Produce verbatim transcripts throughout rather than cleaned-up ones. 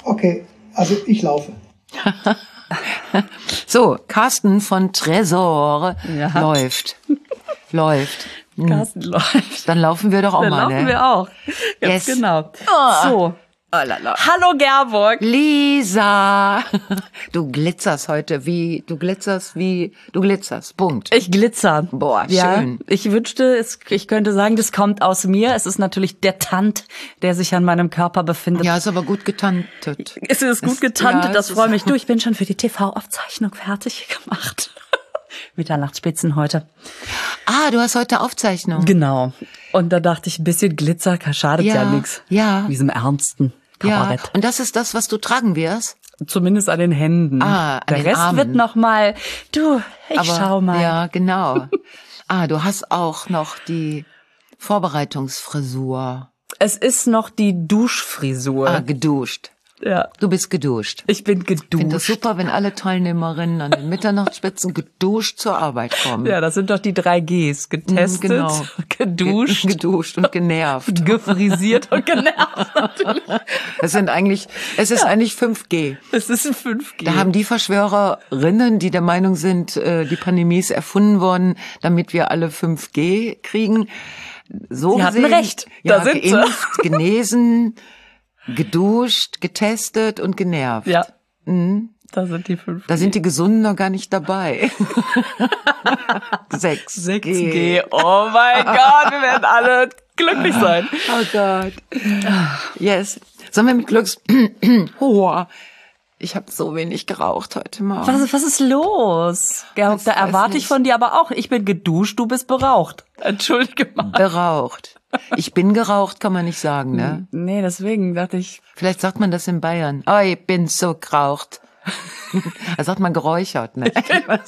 Okay, also ich laufe. So, Carsten von Tresor ja. läuft. läuft. Carsten hm. läuft. Dann laufen wir doch auch Dann mal, laufen ne? wir auch. Ganz yes. genau. Oh. So. Oh, lala. Hallo Gerburg. Lisa. Du glitzerst heute wie, du glitzerst wie, du glitzerst. Punkt. Ich glitzer. Boah, ja, schön. Ich wünschte, es, ich könnte sagen, das kommt aus mir. Es ist natürlich der Tand, der sich an meinem Körper befindet. Ja, ist aber gut getantet. Es ist gut es, getantet, ja, das freut mich. Du, ich bin schon für die T V-Aufzeichnung fertig gemacht. Mitternachtsspitzen heute. Ah, du hast heute Aufzeichnung. Genau. Und da dachte ich, ein bisschen Glitzer schadet ja, ja nichts. Ja. In diesem ernsten Kabarett. Ja. Und das ist das, was du tragen wirst? Zumindest an den Händen. Ah, an Der den Rest Armen. wird noch mal, du, ich Aber, schau mal. Ja, genau. Ah, du hast auch noch die Vorbereitungsfrisur. Es ist noch die Duschfrisur. Ah, geduscht. Ja. Du bist geduscht. Ich bin geduscht. Ich finde das super, wenn alle Teilnehmerinnen an den Mitternachtsspitzen geduscht zur Arbeit kommen. Ja, das sind doch die drei Gs. Getestet, genau. geduscht, Ge- geduscht und genervt. Gefrisiert und genervt natürlich. Es sind eigentlich, es ist ja. eigentlich fünf G. Es ist ein fünf G. Da haben die Verschwörerinnen, die der Meinung sind, die Pandemie ist erfunden worden, damit wir alle fünf G kriegen. So Sie hatten gesehen, recht. Ja, da sind geimpft, sie. genesen, geduscht, getestet und genervt. Ja, mhm. da sind die fünf G. Da sind die Gesunden noch gar nicht dabei. Sechs. Sechs G. Oh mein Gott, wir werden alle glücklich sein. Oh Gott. Yes. Sollen wir mit Glücks... oh, ich habe so wenig geraucht heute Morgen. Was, was ist los? Georg, da erwarte ich von dir aber auch. Ich bin geduscht, du bist beraucht. Entschuldige mal. Beraucht. Ich bin geraucht, kann man nicht sagen, ne? Nee, deswegen dachte ich... Vielleicht sagt man das in Bayern. Oh, ich bin so geraucht. Da sagt man geräuchert, ne? Ich weiß,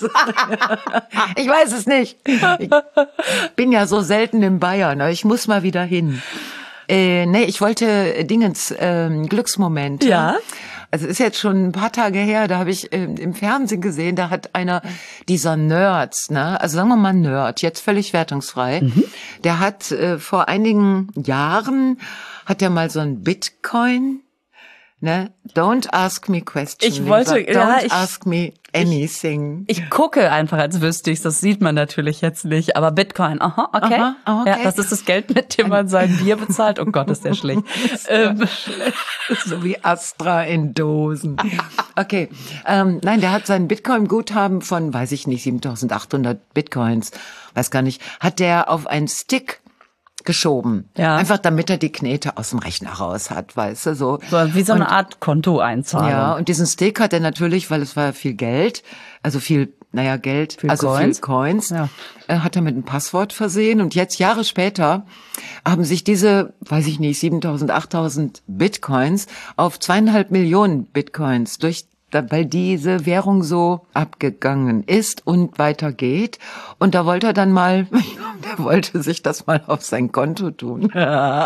ich weiß es nicht. Ich bin ja so selten in Bayern, aber ich muss mal wieder hin. Äh, nee, ich wollte Dingens, ähm, Glücksmoment. Ja. Also ist jetzt schon ein paar Tage her, da habe ich äh, im Fernsehen gesehen, da hat einer dieser Nerds, ne, also sagen wir mal Nerd, jetzt völlig wertungsfrei, mhm. der hat äh, vor einigen Jahren, hat er mal so ein Bitcoin, ne, don't ask me questions. Ich wollte, don't ja, ich, ask me anything. Ich, ich gucke einfach, als wüsste ich's, das sieht man natürlich jetzt nicht, aber Bitcoin, aha, okay. Aha, okay. Ja, das ist das Geld, mit dem man sein Bier bezahlt. Oh Gott, ist der schlecht. Ist der ähm. schlecht. So wie Astra in Dosen. Okay, ähm, nein, der hat sein Bitcoin-Guthaben von, weiß ich nicht, siebentausendachthundert Bitcoins, weiß gar nicht, hat der auf einen Stick geschoben. Ja. Einfach damit er die Knete aus dem Rechner raus hat, weißt du, so. So wie so eine und, Art Kontoeinzahlung. Ja, und diesen Stick hat er natürlich, weil es war ja viel Geld, also viel, naja, Geld, viel also Coins. viel Coins, ja. äh, hat er mit einem Passwort versehen und jetzt Jahre später haben sich diese, weiß ich nicht, siebentausend, achttausend Bitcoins auf zweieinhalb Millionen Bitcoins durch weil diese Währung so abgegangen ist und weitergeht. Und da wollte er dann mal, der wollte sich das mal auf sein Konto tun. Und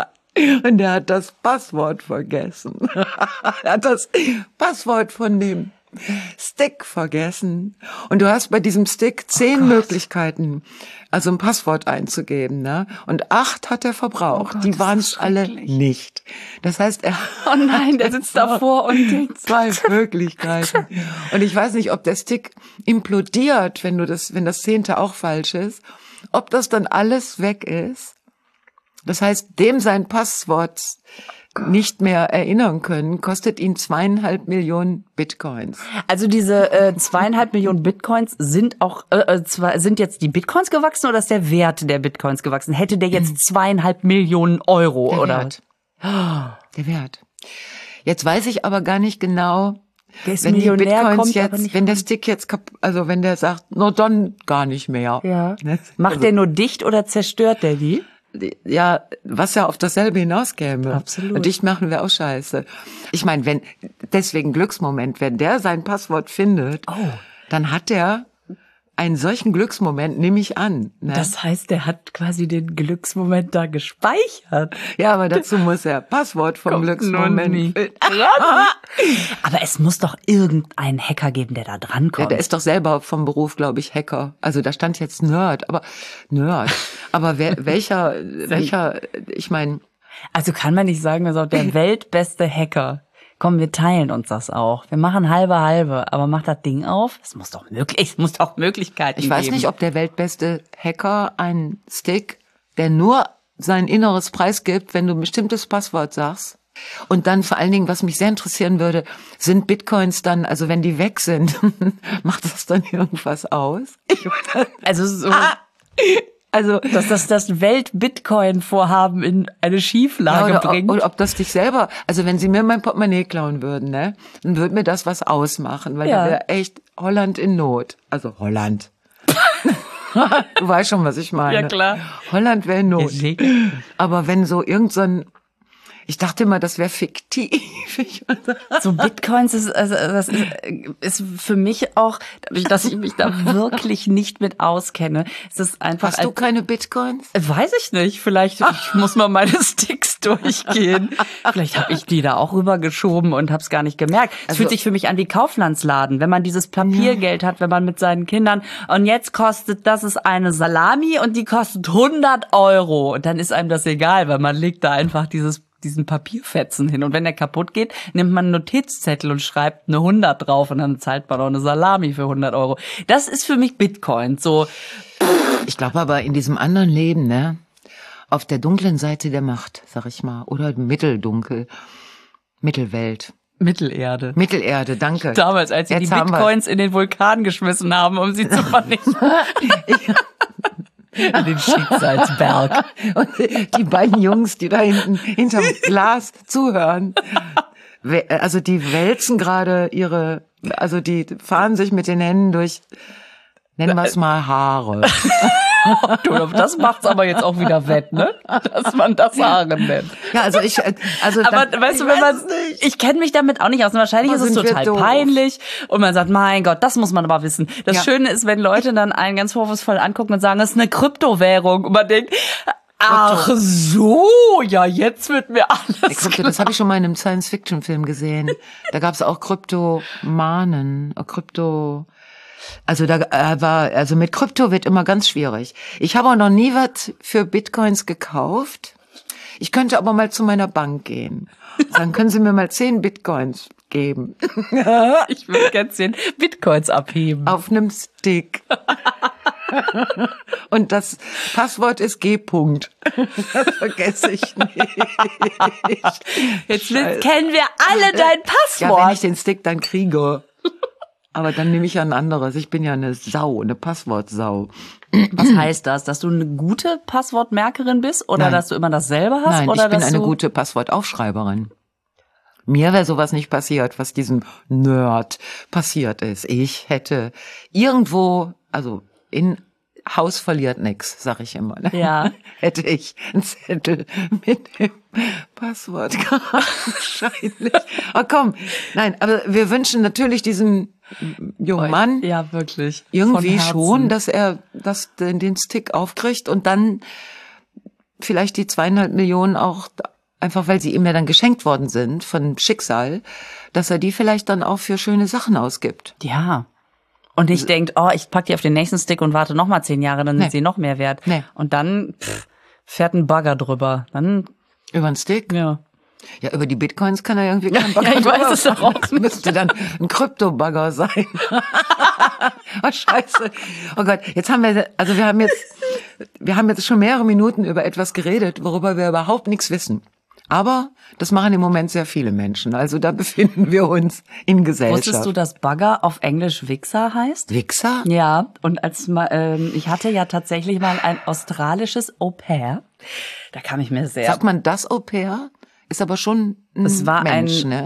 er hat das Passwort vergessen. Er hat das Passwort von dem Stick vergessen. Und du hast bei diesem Stick zehn oh Möglichkeiten, also ein Passwort einzugeben, ne? Und acht hat er verbraucht. Oh Gott, die waren es alle nicht. Das heißt, er oh nein, der sitzt davor und denkt zwei Möglichkeiten. Und ich weiß nicht, ob der Stick implodiert, wenn du das, wenn das zehnte auch falsch ist, ob das dann alles weg ist. Das heißt, dem sein Passwort nicht mehr erinnern können, kostet ihn zweieinhalb Millionen Bitcoins. Also diese äh, zweieinhalb Millionen Bitcoins sind auch äh, zwar, sind jetzt die Bitcoins gewachsen oder ist der Wert der Bitcoins gewachsen? Hätte der jetzt zweieinhalb Millionen Euro der oder? Wert. Der Wert. Jetzt weiß ich aber gar nicht genau, der ist wenn die Millionär, Bitcoins kommt jetzt, aber nicht wenn der Stick jetzt, kap- also wenn der sagt, no dann gar nicht mehr. Ja. Ne? Macht also, der nur dicht oder zerstört der die? Ja, was ja auf dasselbe hinauskäme. Absolut. Und dicht machen wir auch scheiße. Ich meine, wenn, deswegen Glücksmoment, wenn der sein Passwort findet, oh. dann hat der einen solchen Glücksmoment, nehme ich an. Ne? Das heißt, der hat quasi den Glücksmoment da gespeichert. Ja, aber dazu muss er Passwort vom Kommt Glücksmoment. Aber es muss doch irgendeinen Hacker geben, der da drankommt. Ja, der ist doch selber vom Beruf, glaube ich, Hacker. Also da stand jetzt Nerd, aber Nerd. Aber wer, welcher, welcher, ich meine. Also kann man nicht sagen, er ist auch der weltbeste Hacker. Komm, wir teilen uns das auch. Wir machen halbe halbe, aber mach das Ding auf. Es muss doch möglich, es muss doch Möglichkeiten geben. Ich weiß nicht, ob der weltbeste Hacker einen Stick, der nur sein Inneres preisgibt, wenn du ein bestimmtes Passwort sagst. Und dann vor allen Dingen, was mich sehr interessieren würde, sind Bitcoins dann, also wenn die weg sind, macht das dann irgendwas aus? Ich meine, Also so, ah, also dass das das Welt-Bitcoin-Vorhaben in eine Schieflage ja, oder, bringt. oder ob das dich selber, also wenn sie mir mein Portemonnaie klauen würden, ne, dann würde mir das was ausmachen, weil Ja. da wäre echt Holland in Not. Also Holland. Du weißt schon, was ich meine. Ja, klar. Holland wäre in Not. Ja, sicher. Aber wenn so irgend so ein, ich dachte immer, das wäre fiktiv. Ich So Bitcoins ist, also das ist, ist für mich auch, dadurch, dass ich mich da wirklich nicht mit auskenne, ist es einfach. Hast du als- keine Bitcoins? Weiß ich nicht. Vielleicht ich muss mal meine Sticks durchgehen. Vielleicht habe ich die da auch rübergeschoben und habe es gar nicht gemerkt. Es Also- fühlt sich für mich an wie Kauflandsladen, wenn man dieses Papiergeld hat, wenn man mit seinen Kindern und jetzt kostet, das ist eine Salami und die kostet hundert Euro. Und dann ist einem das egal, weil man legt da einfach dieses diesen Papierfetzen hin. Und wenn der kaputt geht, nimmt man einen Notizzettel und schreibt eine hundert drauf und dann zahlt man auch eine Salami für hundert Euro. Das ist für mich Bitcoin. So, Ich glaube aber in diesem anderen Leben, ne, auf der dunklen Seite der Macht, sag ich mal, oder mitteldunkel, Mittelwelt, Mittelerde. Mittelerde, danke. Damals, als sie Jetzt die haben wir- Bitcoins in den Vulkan geschmissen haben, um sie zu vernichten. In den Schicksalsberg. Und die beiden Jungs, die da hinten hinterm Glas zuhören, we- also die wälzen gerade ihre, also die fahren sich mit den Händen durch, nennen wir es mal Haare. Du, das macht's aber jetzt auch wieder wett, ne? Dass man das Haare nennt. Ja, also ich, äh, also Aber dann, weißt du, ich wenn man, weiß nicht. ich kenne mich damit auch nicht aus. Und wahrscheinlich Aber ist es sind wir total doof. peinlich. Und man sagt, mein Gott, das muss man aber wissen. Das Ja. Schöne ist, wenn Leute dann einen ganz vorwurfsvoll angucken und sagen, es ist eine Kryptowährung. Und man denkt, ach so, ja, jetzt wird mir alles Der Krypto, das habe ich schon mal in einem Science-Fiction-Film gesehen. Da gab es auch Kryptomanen, äh, Krypto. Also da äh, war, also mit Krypto wird immer ganz schwierig. Ich habe auch noch nie was für Bitcoins gekauft. Ich könnte aber mal zu meiner Bank gehen. Dann können Sie mir mal zehn Bitcoins geben Ich will ganz zehn Bitcoins abheben. auf einem Stick. Und das Passwort ist G. -Punkt. Das vergesse ich nicht. Jetzt Scheiße. kennen wir alle dein Ja, Passwort. wenn ich den Stick dann kriege. Aber dann nehme ich ja ein anderes. Ich bin ja eine Sau, eine Passwortsau. Was heißt das? Dass du eine gute Passwortmerkerin bist? Oder Nein. dass du immer dasselbe hast? Nein, oder ich bin dass eine du gute Passwortaufschreiberin. Mir wäre sowas nicht passiert, was diesem Nerd passiert ist. Ich hätte irgendwo, also in Haus verliert nix, sag ich immer. Ne? Ja. Hätte ich einen Zettel mit dem Passwort gehabt, wahrscheinlich. Oh komm, nein, aber wir wünschen natürlich diesem jungen Mann Ja, wirklich. irgendwie Von Herzen. schon, dass er das, den, den Stick aufkriegt und dann vielleicht die zweieinhalb Millionen auch, einfach weil sie ihm ja dann geschenkt worden sind von Schicksal, dass er die vielleicht dann auch für schöne Sachen ausgibt. Ja. Und nicht denkt, oh, ich pack die auf den nächsten Stick und warte noch mal zehn Jahre, dann Nee. sind sie noch mehr wert. Nee. Und dann pff, fährt ein Bagger drüber. Dann, Über den Stick? ja. Ja, über die Bitcoins kann er irgendwie keinen Bagger Ja, ich weiß drüber es doch fahren. auch Das müsste dann ein Krypto-Bagger sein. Oh, scheiße. Oh Gott, jetzt haben wir, also wir haben jetzt, wir haben jetzt schon mehrere Minuten über etwas geredet, worüber wir überhaupt nichts wissen. Aber das machen im Moment sehr viele Menschen. Also da befinden wir uns in Gesellschaft. Wusstest du, dass Bagger auf Englisch Wichser heißt? Wichser? Ja, und als mal, ähm, ich hatte ja tatsächlich mal ein australisches Au-pair. Da kam ich mir sehr... Sagt man das Au-pair? Ist aber schon ein Es war Mensch, ein ne?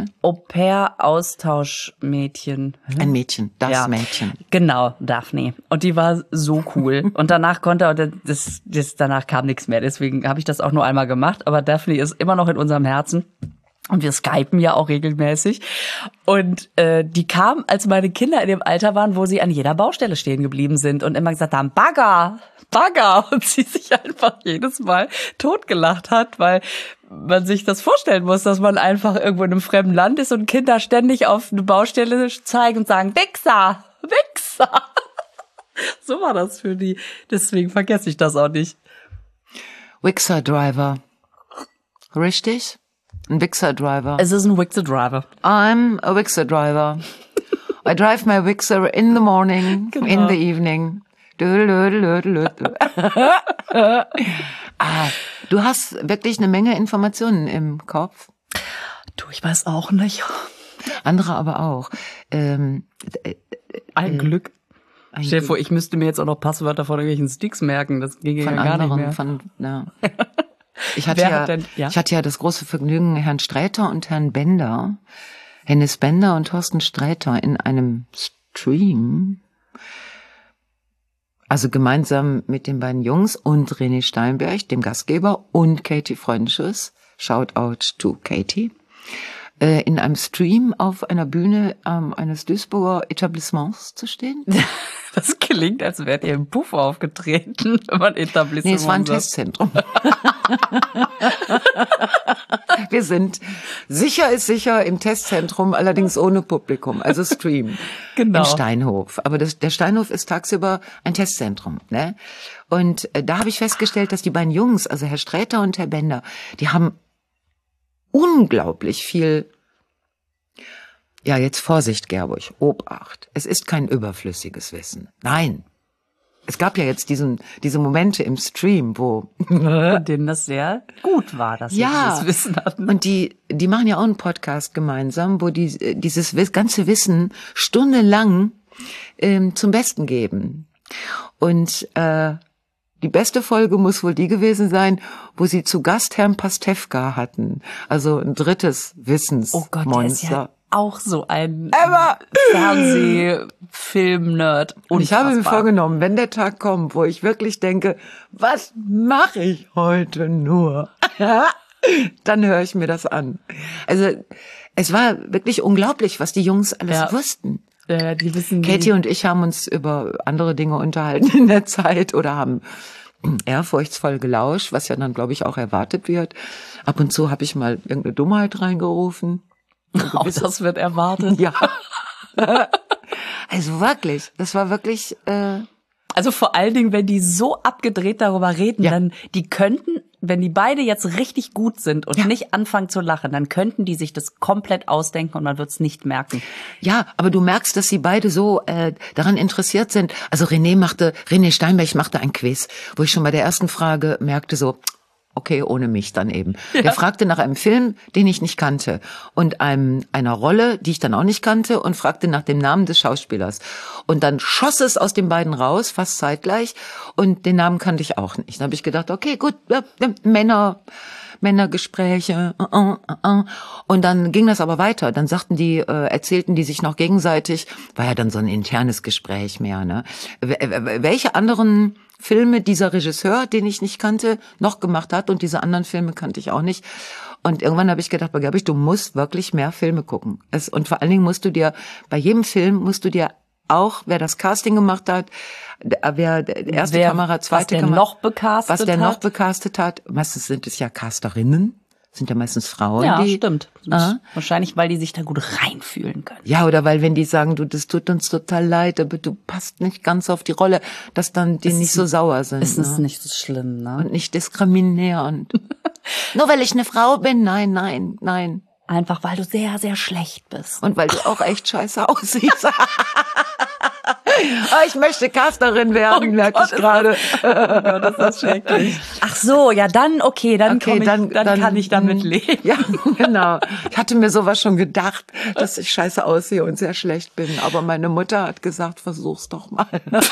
Au-pair-Austauschmädchen. Ein Mädchen, das Ja. Mädchen. Genau, Daphne. Und die war so cool. Und danach konnte, und das, das, danach kam nichts mehr. Deswegen habe ich das auch nur einmal gemacht. Aber Daphne ist immer noch in unserem Herzen. Und wir skypen ja auch regelmäßig. Und äh, die kam, als meine Kinder in dem Alter waren, wo sie an jeder Baustelle stehen geblieben sind und immer gesagt haben, Bagger, Bagger. Und sie sich einfach jedes Mal totgelacht hat, weil man sich das vorstellen muss, dass man einfach irgendwo in einem fremden Land ist und Kinder ständig auf eine Baustelle zeigen und sagen, Wichser, Wichser. So war das für die. Deswegen vergesse ich das auch nicht. Wichser Driver. Richtig? Ein Wixer-Driver. Es ist ein Wixer-Driver. I'm a Wixer-Driver. I drive my Wixer in the morning, genau. in the evening. ah, du hast wirklich eine Menge Informationen im Kopf. Du, ich weiß auch nicht. Andere aber auch. Ähm, Ein äh, Glück. Ein Stell dir vor, ich müsste mir jetzt auch noch Passwörter von irgendwelchen Sticks merken. Das ginge ja gar anderen, nicht mehr. Von ja. Ich hatte Wer ja, hat denn, ja, ich hatte ja das große Vergnügen, Herrn Sträter und Herrn Bender, Hennes Bender und Thorsten Sträter in einem Stream, also gemeinsam mit den beiden Jungs und René Steinberg, dem Gastgeber, und Katie Freundschuss, shout out to Katie, äh, in einem Stream auf einer Bühne ähm, eines Duisburger Etablissements zu stehen. Das klingt, als wärt ihr im Puff aufgetreten, wenn man Etablissement Nee, es war ein sagt. Testzentrum. Wir sind, sicher ist sicher, im Testzentrum, allerdings ohne Publikum, also Stream. Genau. Im Steinhof. Aber das, der Steinhof ist tagsüber ein Testzentrum, ne? Und äh, da habe ich festgestellt, dass die beiden Jungs, also Herr Sträter und Herr Bender, die haben unglaublich viel. Ja, jetzt Vorsicht, Gerburg, Obacht. Es ist kein überflüssiges Wissen. Nein. Es gab ja jetzt diesen, diese Momente im Stream, wo Und denen das sehr gut war, dass sie ja, dieses Wissen hatten. Und die, die machen ja auch einen Podcast gemeinsam, wo die dieses ganze Wissen stundenlang ähm, zum Besten geben. Und äh, die beste Folge muss wohl die gewesen sein, wo sie zu Gast Herrn Pastewka hatten. Also ein drittes Wissensmonster. Oh Gott, der ist ja auch so ein Aber Fernsehfilm-Nerd. Und ich habe mir vorgenommen, wenn der Tag kommt, wo ich wirklich denke, was mache ich heute nur? Dann höre ich mir das an. Also es war wirklich unglaublich, was die Jungs alles Ja. wussten. Ja, die wissen Katie und ich haben uns über andere Dinge unterhalten in der Zeit oder haben ehrfurchtsvoll gelauscht, was ja dann, glaube ich, auch erwartet wird. Ab und zu habe ich mal irgendeine Dummheit reingerufen. Auch das wird erwartet. Ja. Also wirklich, das war wirklich... Äh Also vor allen Dingen, wenn die so abgedreht darüber reden, Ja. dann die könnten, wenn die beide jetzt richtig gut sind und Ja. nicht anfangen zu lachen, dann könnten die sich das komplett ausdenken und man wird es nicht merken. Ja, aber du merkst, dass sie beide so äh, daran interessiert sind. Also René machte, René Steinberg machte ein Quiz, wo ich schon bei der ersten Frage merkte so, okay, ohne mich dann eben. Ja. Der fragte nach einem Film, den ich nicht kannte und einem einer Rolle, die ich dann auch nicht kannte und fragte nach dem Namen des Schauspielers. Und dann schoss es aus den beiden raus, fast zeitgleich und den Namen kannte ich auch nicht. Dann habe ich gedacht, okay, gut, äh, äh, Männer... Männergespräche, uh, uh, uh. Und dann ging das aber weiter. Dann sagten die, äh, erzählten die sich noch gegenseitig, war ja dann so ein internes Gespräch mehr, ne? Welche anderen Filme dieser Regisseur, den ich nicht kannte, noch gemacht hat und diese anderen Filme kannte ich auch nicht. Und irgendwann habe ich gedacht, Gabi, du musst wirklich mehr Filme gucken. Es, und vor allen Dingen musst du dir, bei jedem Film musst du dir auch, wer das Casting gemacht hat, wer erste Wer, Kamera, zweite was der Kamera, noch becastet was der hat. noch becastet hat. Meistens sind es ja Casterinnen, sind ja meistens Frauen. Ja, die, stimmt. Ah. Wahrscheinlich, weil die sich da gut reinfühlen können. Ja, oder weil wenn die sagen, du, das tut uns total leid, aber du passt nicht ganz auf die Rolle, dass dann die Es nicht ist- so sauer sind. Es ist ne? nicht so schlimm, ne? Und nicht diskriminierend. Nur weil ich eine Frau bin, nein, nein, nein. Einfach, weil du sehr, sehr schlecht bist. Und weil du auch echt scheiße aussiehst. Ah, ich möchte Casterin werden, merke ich gerade. Oh Gott, das ist schrecklich. Ach so, ja dann, okay, dann, Okay, komm ich, dann- dann, dann- kann ich damit mm. leben. Ja, genau. Ich hatte mir sowas schon gedacht, dass ich scheiße aussehe und sehr schlecht bin. Aber meine Mutter hat gesagt, versuch's doch mal.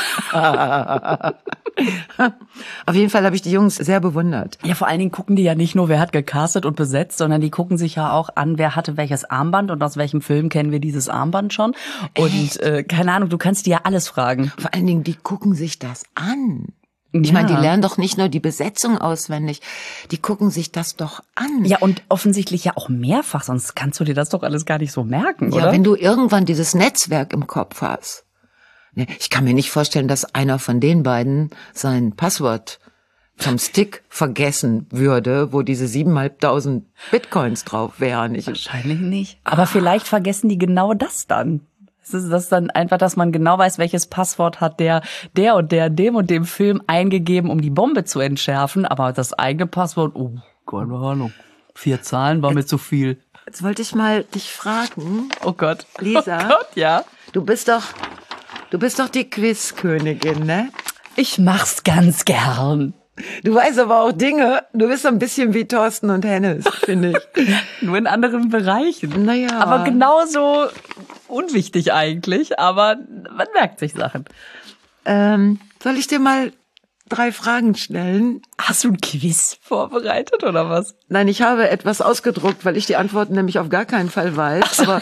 Auf jeden Fall habe ich die Jungs sehr bewundert. Ja, vor allen Dingen gucken die ja nicht nur, wer hat gecastet und besetzt, sondern die gucken sich ja auch an, wer hatte welches Armband und aus welchem Film kennen wir dieses Armband schon. Und äh, keine Ahnung, du kannst die ja alles fragen. Vor allen Dingen, die gucken sich das an. Ich Ja. meine, die lernen doch nicht nur die Besetzung auswendig, die gucken sich das doch an. Ja, und offensichtlich ja auch mehrfach, sonst kannst du dir das doch alles gar nicht so merken, Ja, oder? wenn du irgendwann dieses Netzwerk im Kopf hast. Ne, ich kann mir nicht vorstellen, dass einer von den beiden sein Passwort vom Stick vergessen würde, wo diese siebeneinhalbtausend Bitcoins drauf wären. Ich, Wahrscheinlich nicht. Aber vielleicht vergessen die genau das dann. Es ist das dann einfach, dass man genau weiß, welches Passwort hat der, der und der, dem und dem Film eingegeben, um die Bombe zu entschärfen. Aber das eigene Passwort, oh, keine Ahnung. Vier Zahlen war mir zu viel. Jetzt wollte ich mal dich fragen. Oh Gott. Lisa. Oh Gott, ja. Du bist doch, du bist doch die Quizkönigin, ne? Ich mach's ganz gern. Du weißt aber auch Dinge. Du bist so ein bisschen wie Thorsten und Hennes, finde ich. Nur in anderen Bereichen. Naja. Aber genauso unwichtig eigentlich, aber man merkt sich Sachen. Ähm, soll ich dir mal drei Fragen stellen? Hast du ein Quiz vorbereitet oder was? Nein, ich habe etwas ausgedruckt, weil ich die Antworten nämlich auf gar keinen Fall weiß. Aber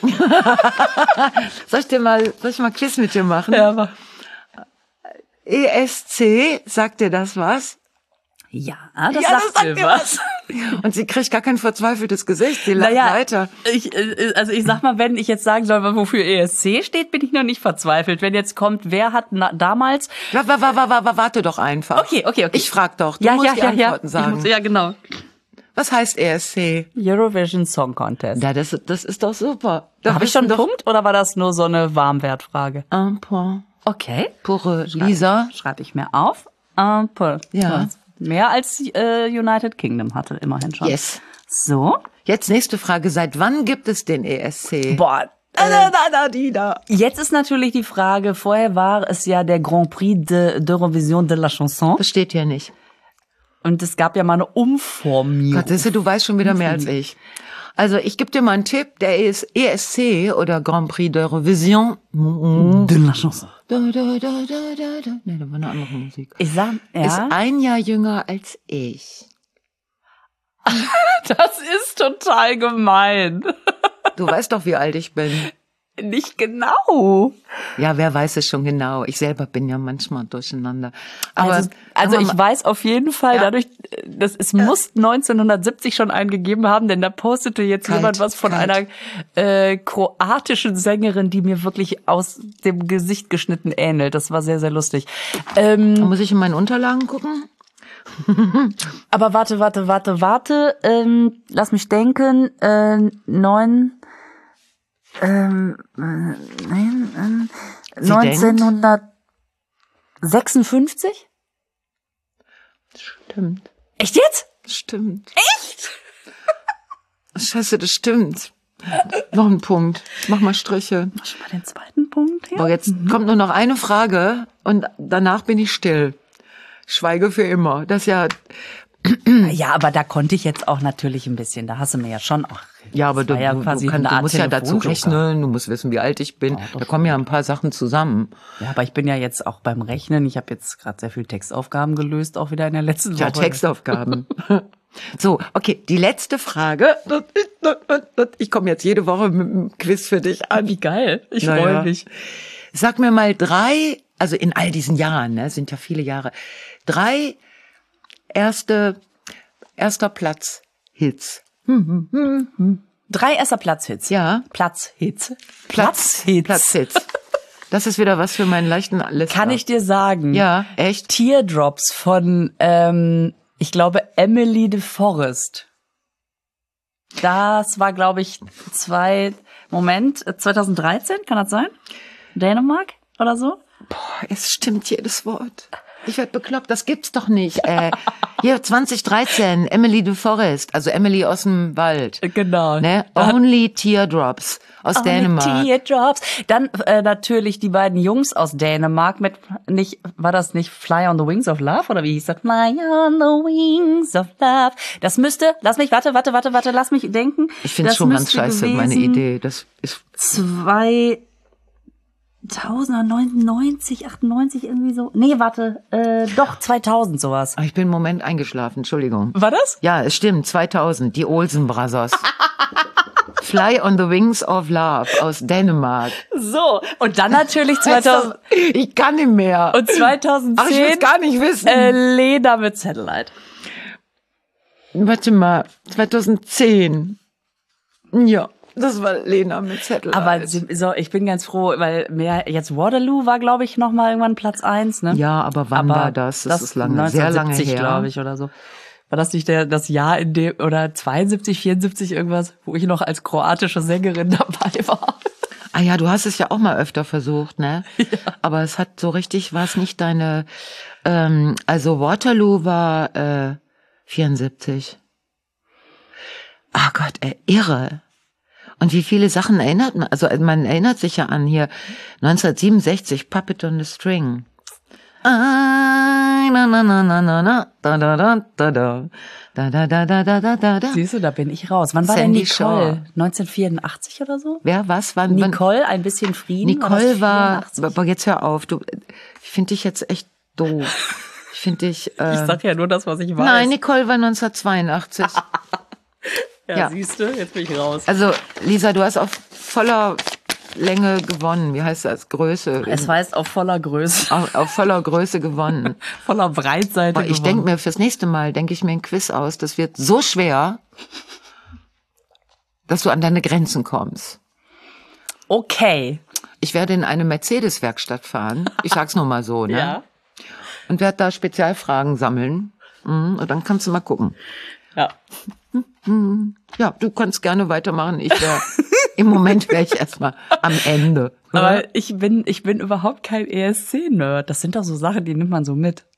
soll ich dir mal, soll ich mal Quiz mit dir machen? Ja, aber E S C, sagt dir das was? ja, das Ja, sagt, das sagt mir dir was. Und sie kriegt gar kein verzweifeltes Gesicht. Sie lacht Naja, weiter. ich, äh, also ich sag mal, wenn ich jetzt sagen soll, wofür E S C steht, bin ich noch nicht verzweifelt. Wenn jetzt kommt, wer hat na, damals... Wa- wa- wa- wa- wa- wa- Warte doch einfach. Okay, okay, okay. Ich frag doch. Du ja, musst ja, die ja, Antworten ja. sagen. Ich muss, ja, genau. Was heißt E S C? Eurovision Song Contest. Ja, das, das ist doch super. Da Habe ich schon einen wissen doch- Punkt oder war das nur so eine Warmwertfrage? Un point. Okay. Pour Lisa. Schreibe ich mir auf. Un peu. Ja. Mehr als äh, United Kingdom hatte, immerhin schon. Yes. So. Jetzt nächste Frage. Seit wann gibt es den E S C? Boah. Da, da, da, da, die, da. Jetzt ist natürlich die Frage, vorher war es ja der Grand Prix de, d'Eurovision de la Chanson. Das steht hier nicht. Und es gab ja mal eine Umformierung. Gott, siehste, du weißt schon wieder mehr als ich. Also ich gebe dir mal einen Tipp. Der E S C oder Grand Prix d'Eurovision. De la Chanson. Da, da, da, da, da, da. Nee, da war eine andere Musik. Ich sag, Ist ja, ein Jahr jünger als ich. das ist total gemein. Du weißt doch, wie alt ich bin. Nicht genau. Ja, wer weiß es schon genau. Ich selber bin ja manchmal durcheinander. Aber also, also sagen wir ich mal- weiß auf jeden Fall, Ja. dadurch, dass es muss neunzehnhundertsiebzig schon einen gegeben haben, denn da postete jetzt Kalt, jemand was von kalt. einer äh, kroatischen Sängerin, die mir wirklich aus dem Gesicht geschnitten ähnelt. Das war sehr, sehr lustig. Ähm, Muss ich in meinen Unterlagen gucken? aber warte, warte, warte, warte. Ähm, lass mich denken. Äh, neun. Ähm, äh, nein, äh, Sie neunzehnhundertsechsundfünfzig? Stimmt. Echt jetzt? Stimmt. Echt? Scheiße, das stimmt. Noch ein Punkt. Mach mal Striche. Mach schon mal den zweiten Punkt her. Boah, jetzt kommt nur noch eine Frage und danach bin ich still. Schweige für immer. Das ist ja, Ja, aber da konnte ich jetzt auch natürlich ein bisschen. Da hast du mir ja schon auch. ja, aber das du, war ja du, quasi du, kannst, eine du Art musst ja dazu Telefonjoker. rechnen, du musst wissen, wie alt ich bin. Da kommen ja ein paar Sachen zusammen. Ja, aber ich bin ja jetzt auch beim Rechnen. Ich habe jetzt gerade sehr viel Textaufgaben gelöst, auch wieder in der letzten Woche. Ja, Textaufgaben. So, okay, die letzte Frage. Ich komme jetzt jede Woche mit einem Quiz für dich an. Wie geil. Ich Naja. freue mich. Sag mir mal drei, also in all diesen Jahren, ne, sind ja viele Jahre, drei erste, erster Platz Hits. Drei erster Platzhits. Ja. Platzhits. Platzhits. Platzhits. Das ist wieder was für meinen leichten Lister. Kann ich dir sagen? Ja, echt? Teardrops von, ähm, ich glaube, Emily de Forest. Das war, glaube ich, zwei, Moment, zweitausenddreizehn, kann das sein? Dänemark oder so? Boah, es stimmt jedes Wort. Ich werd bekloppt, das gibt's doch nicht. Äh, hier zwanzig dreizehn, Emily de Forest, also Emily aus dem Wald. Genau. Ne? Only Teardrops aus Dänemark. Teardrops. Dann äh, natürlich die beiden Jungs aus Dänemark mit, nicht, war das nicht Fly on the Wings of Love oder wie hieß das? Fly on the Wings of Love. Das müsste, lass mich, warte, warte, warte, warte, lass mich denken. Ich finde es Das schon ganz müsste scheiße, meine gewesen Idee. Das ist zweitausendneunundneunzig, achtundneunzig irgendwie so. Nee, warte, äh, doch zweitausend sowas. Ah, ich bin einen Moment eingeschlafen, Entschuldigung. War das? Ja, es stimmt, zweitausend, die Olsen Brothers. Fly on the Wings of Love aus Dänemark. So, und dann natürlich zweitausend Ich kann nicht mehr. und zweitausendzehn. Ach, ich will's gar nicht wissen. Äh, Lena mit Satellite. Warte mal, zweitausendzehn. Ja, das war Lena mit Satellite. Aber sie- so, ich bin ganz froh, weil mehr jetzt Waterloo war, glaube ich, noch mal irgendwann Platz eins, ne? ja, aber wann aber war das? Das, ist lange, sehr lange her. glaube ich, oder so. War das nicht der, das Jahr in dem, oder zweiundsiebzig, vierundsiebzig irgendwas, wo ich noch als kroatische Sängerin dabei war? Ah ja, du hast es ja auch mal öfter versucht, ne? Ja. Aber es hat so richtig, war es nicht deine, ähm, also Waterloo war äh, vierundsiebzig. Ah Gott, ey, irre. Und wie viele Sachen erinnert man, also man erinnert sich ja an hier neunzehnhundertsiebenundsechzig, Puppet on the String. Ah, na, na, na, na, na, na, da, da, da, da, da, da, da, da, da, da, da, da. Siehst du, da bin ich raus. Wann war Sandy denn Nicole? Shaw. neunzehnhundertvierundachtzig oder so? Wer, was? Wann, Nicole, ein bisschen Frieden. Nicole war, vierundachtzig? aber jetzt hör auf, du, ich finde dich jetzt echt doof. Ich finde dich, äh, Ich sag ja nur das, was ich weiß. Nein, Nicole war neunzehnhundertzweiundachtzig. ja, ja. siehst du, jetzt bin ich raus. Also, Lisa, du hast auf voller Länge gewonnen. Wie heißt das? Größe. Es heißt auf voller Größe. Auf, auf voller Größe gewonnen. Voller Breitseite Ich denke mir, fürs nächste Mal denke ich mir ein Quiz aus. Das wird so schwer, dass du an deine Grenzen kommst. Okay. Ich werde in eine Mercedes-Werkstatt fahren. Ich sag's nur mal so, ne? Ja. Und werde da Spezialfragen sammeln. Und dann kannst du mal gucken. Ja. Ja, du kannst gerne weitermachen. Ich wäre, im Moment wäre ich erstmal am Ende. Aber ich bin, ich bin überhaupt kein E S C-Nerd. Das sind doch so Sachen, die nimmt man so mit.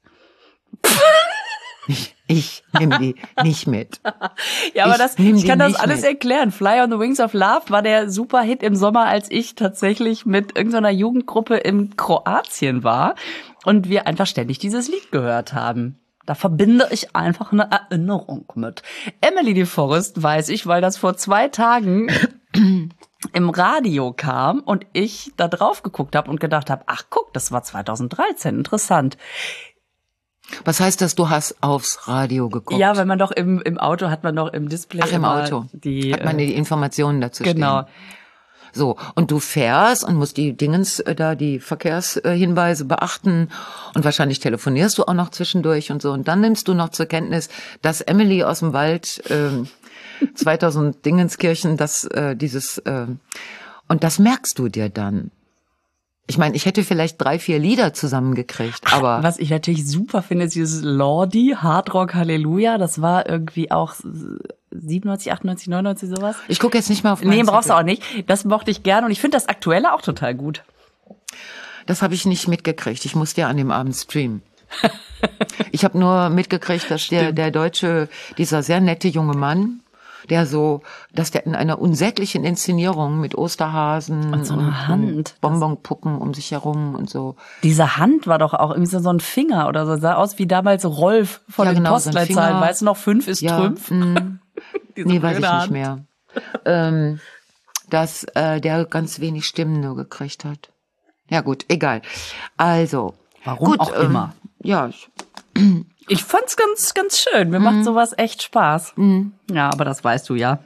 Ich, ich nehme die nicht mit. Ja, aber Ich das, nehm ich die kann das nicht alles mit. erklären. Fly on the Wings of Love war der Superhit im Sommer, als ich tatsächlich mit irgendeiner Jugendgruppe in Kroatien war und wir einfach ständig dieses Lied gehört haben. Da verbinde ich einfach eine Erinnerung mit. Emily de Forest weiß ich, weil das vor zwei Tagen im Radio kam und ich da drauf geguckt habe und gedacht habe, ach guck, das war zweitausenddreizehn, interessant. Was heißt das, du hast aufs Radio geguckt? Ja, wenn man doch im, im Auto hat man doch im Display Ach, im immer Auto. die, Hat man die Informationen dazu genau. stehen. So, und du fährst und musst die Dingens äh, da, die Verkehrshinweise beachten und wahrscheinlich telefonierst du auch noch zwischendurch und so. Und dann nimmst du noch zur Kenntnis, dass Emily aus dem Wald ähm, zweitausend Dingenskirchen, dass äh, dieses, äh, und das merkst du dir dann. Ich meine, ich hätte vielleicht drei, vier Lieder zusammengekriegt, aber... Was ich natürlich super finde, ist dieses Lordi, Hard Rock Halleluja. Das war irgendwie auch siebenundneunzig, achtundneunzig, neunundneunzig, sowas. Ich gucke jetzt nicht mehr auf Nee, meinen brauchst du Zettel. auch nicht. Das mochte ich gerne und ich finde das Aktuelle auch total gut. Das habe ich nicht mitgekriegt. Ich musste ja an dem Abend streamen. Ich habe nur mitgekriegt, dass der, der deutsche, dieser sehr nette junge Mann, der so, dass der in einer unsäglichen Inszenierung mit Osterhasen Und so einer Hand. Bonbonpuppen um sich herum und so. Diese Hand war doch auch irgendwie so so ein Finger oder so. Sah aus wie damals Rolf von Ja, den genau, so ein Postleitzahlen. Finger. Weißt du noch, fünf ist Ja, Trümpf? mh. Diese Nee, weiß ich blöde nicht Hand. mehr. ähm, dass äh, der ganz wenig Stimmen nur gekriegt hat. Ja gut, egal. Also. Warum gut, auch ähm, immer. Ja, ich, Ich fand's ganz, ganz schön. Mir macht sowas echt Spaß. Ja, aber das weißt du ja.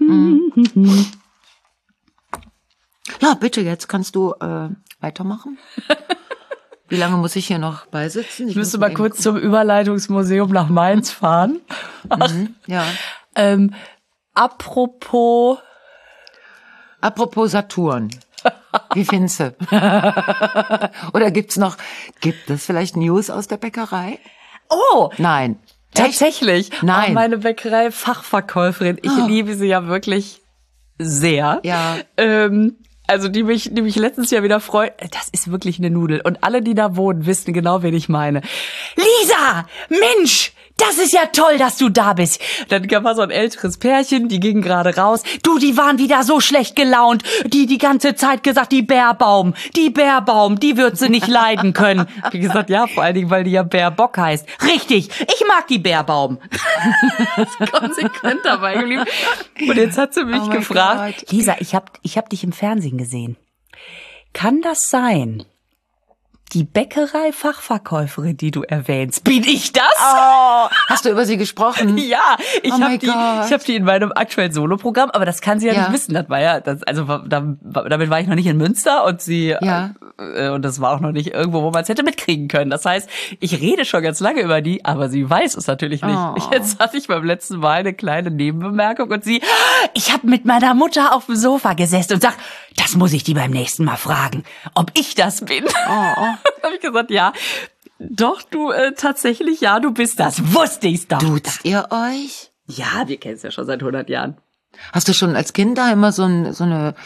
ja, bitte, jetzt kannst du äh, weitermachen. Wie lange muss ich hier noch beisitzen? Ich müsste muss mal eben kurz zum Überleitungsmuseum nach Mainz fahren. gucken. Ja. Ähm, apropos, Apropos Saturn. Wie findest du? Oder gibt's noch, gibt es vielleicht News aus der Bäckerei? oh, Nein. Echt? tatsächlich. Nein. Oh, meine Bäckerei-Fachverkäuferin, ich Oh. liebe sie ja wirklich sehr. Ja. Ähm, also die mich, die mich letztens ja wieder freut. Das ist wirklich eine Nudel. Und alle, die da wohnen, wissen genau, wen ich meine. Lisa! Mensch! Das ist ja toll, dass du da bist. Dann war so ein älteres Pärchen, die gingen gerade raus. Du, die waren wieder so schlecht gelaunt. Die die ganze Zeit gesagt, die Bärbaum, die Bärbaum, die wird sie nicht leiden können. Wie gesagt, ja, vor allen Dingen, weil die ja Bärbock heißt. Richtig, ich mag die Bärbaum. ist konsequent dabei geblieben. Und jetzt hat sie mich Oh mein gefragt, Gott. Lisa, ich hab, ich hab dich im Fernsehen gesehen. Kann das sein? Die Bäckerei-Fachverkäuferin, die du erwähnst, bin ich das? Oh, hast du über sie gesprochen? Ja, ich Oh habe my die, God. ich habe die in meinem aktuellen Soloprogramm, aber das kann sie ja, Ja. nicht wissen. Das war ja, das, also da, damit war ich noch nicht in Münster und sie Ja. äh, und das war auch noch nicht irgendwo, wo man es hätte mitkriegen können. Das heißt, ich rede schon ganz lange über die, aber sie weiß es natürlich nicht. Oh. Jetzt hatte ich beim letzten Mal eine kleine Nebenbemerkung und sie, ich habe mit meiner Mutter auf dem Sofa gesessen und sagt, das muss ich die beim nächsten Mal fragen, ob ich das bin. Oh. habe ich gesagt, ja. Doch, du, äh, tatsächlich, ja, du bist das. Wusste ich's doch. Duzt ihr euch? Ja, wir kennen es ja schon seit hundert Jahren. Hast du schon als Kind da immer so, ein, so eine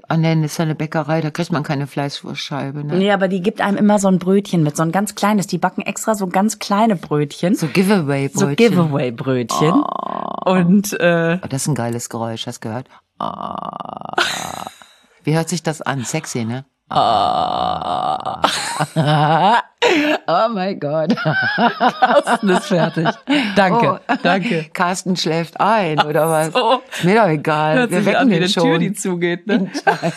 Ah, nein, das ist ja eine Bäckerei, da kriegt man keine Fleischwurstscheibe, ne? Nee, aber die gibt einem immer so ein Brötchen mit, so ein ganz kleines. Die backen extra so ganz kleine Brötchen. So Giveaway-Brötchen. So Giveaway-Brötchen. Oh. Und, äh, Oh, das ist ein geiles Geräusch, hast du gehört? Ah. Wie hört sich das an? Sexy, ne? Ah. Oh mein Gott. Carsten ist fertig. Danke, Oh. danke. Carsten schläft ein, oder was? So. Ist mir doch egal. Hört Wir sich wecken an wie den eine schon. Tür, die zugeht, ne?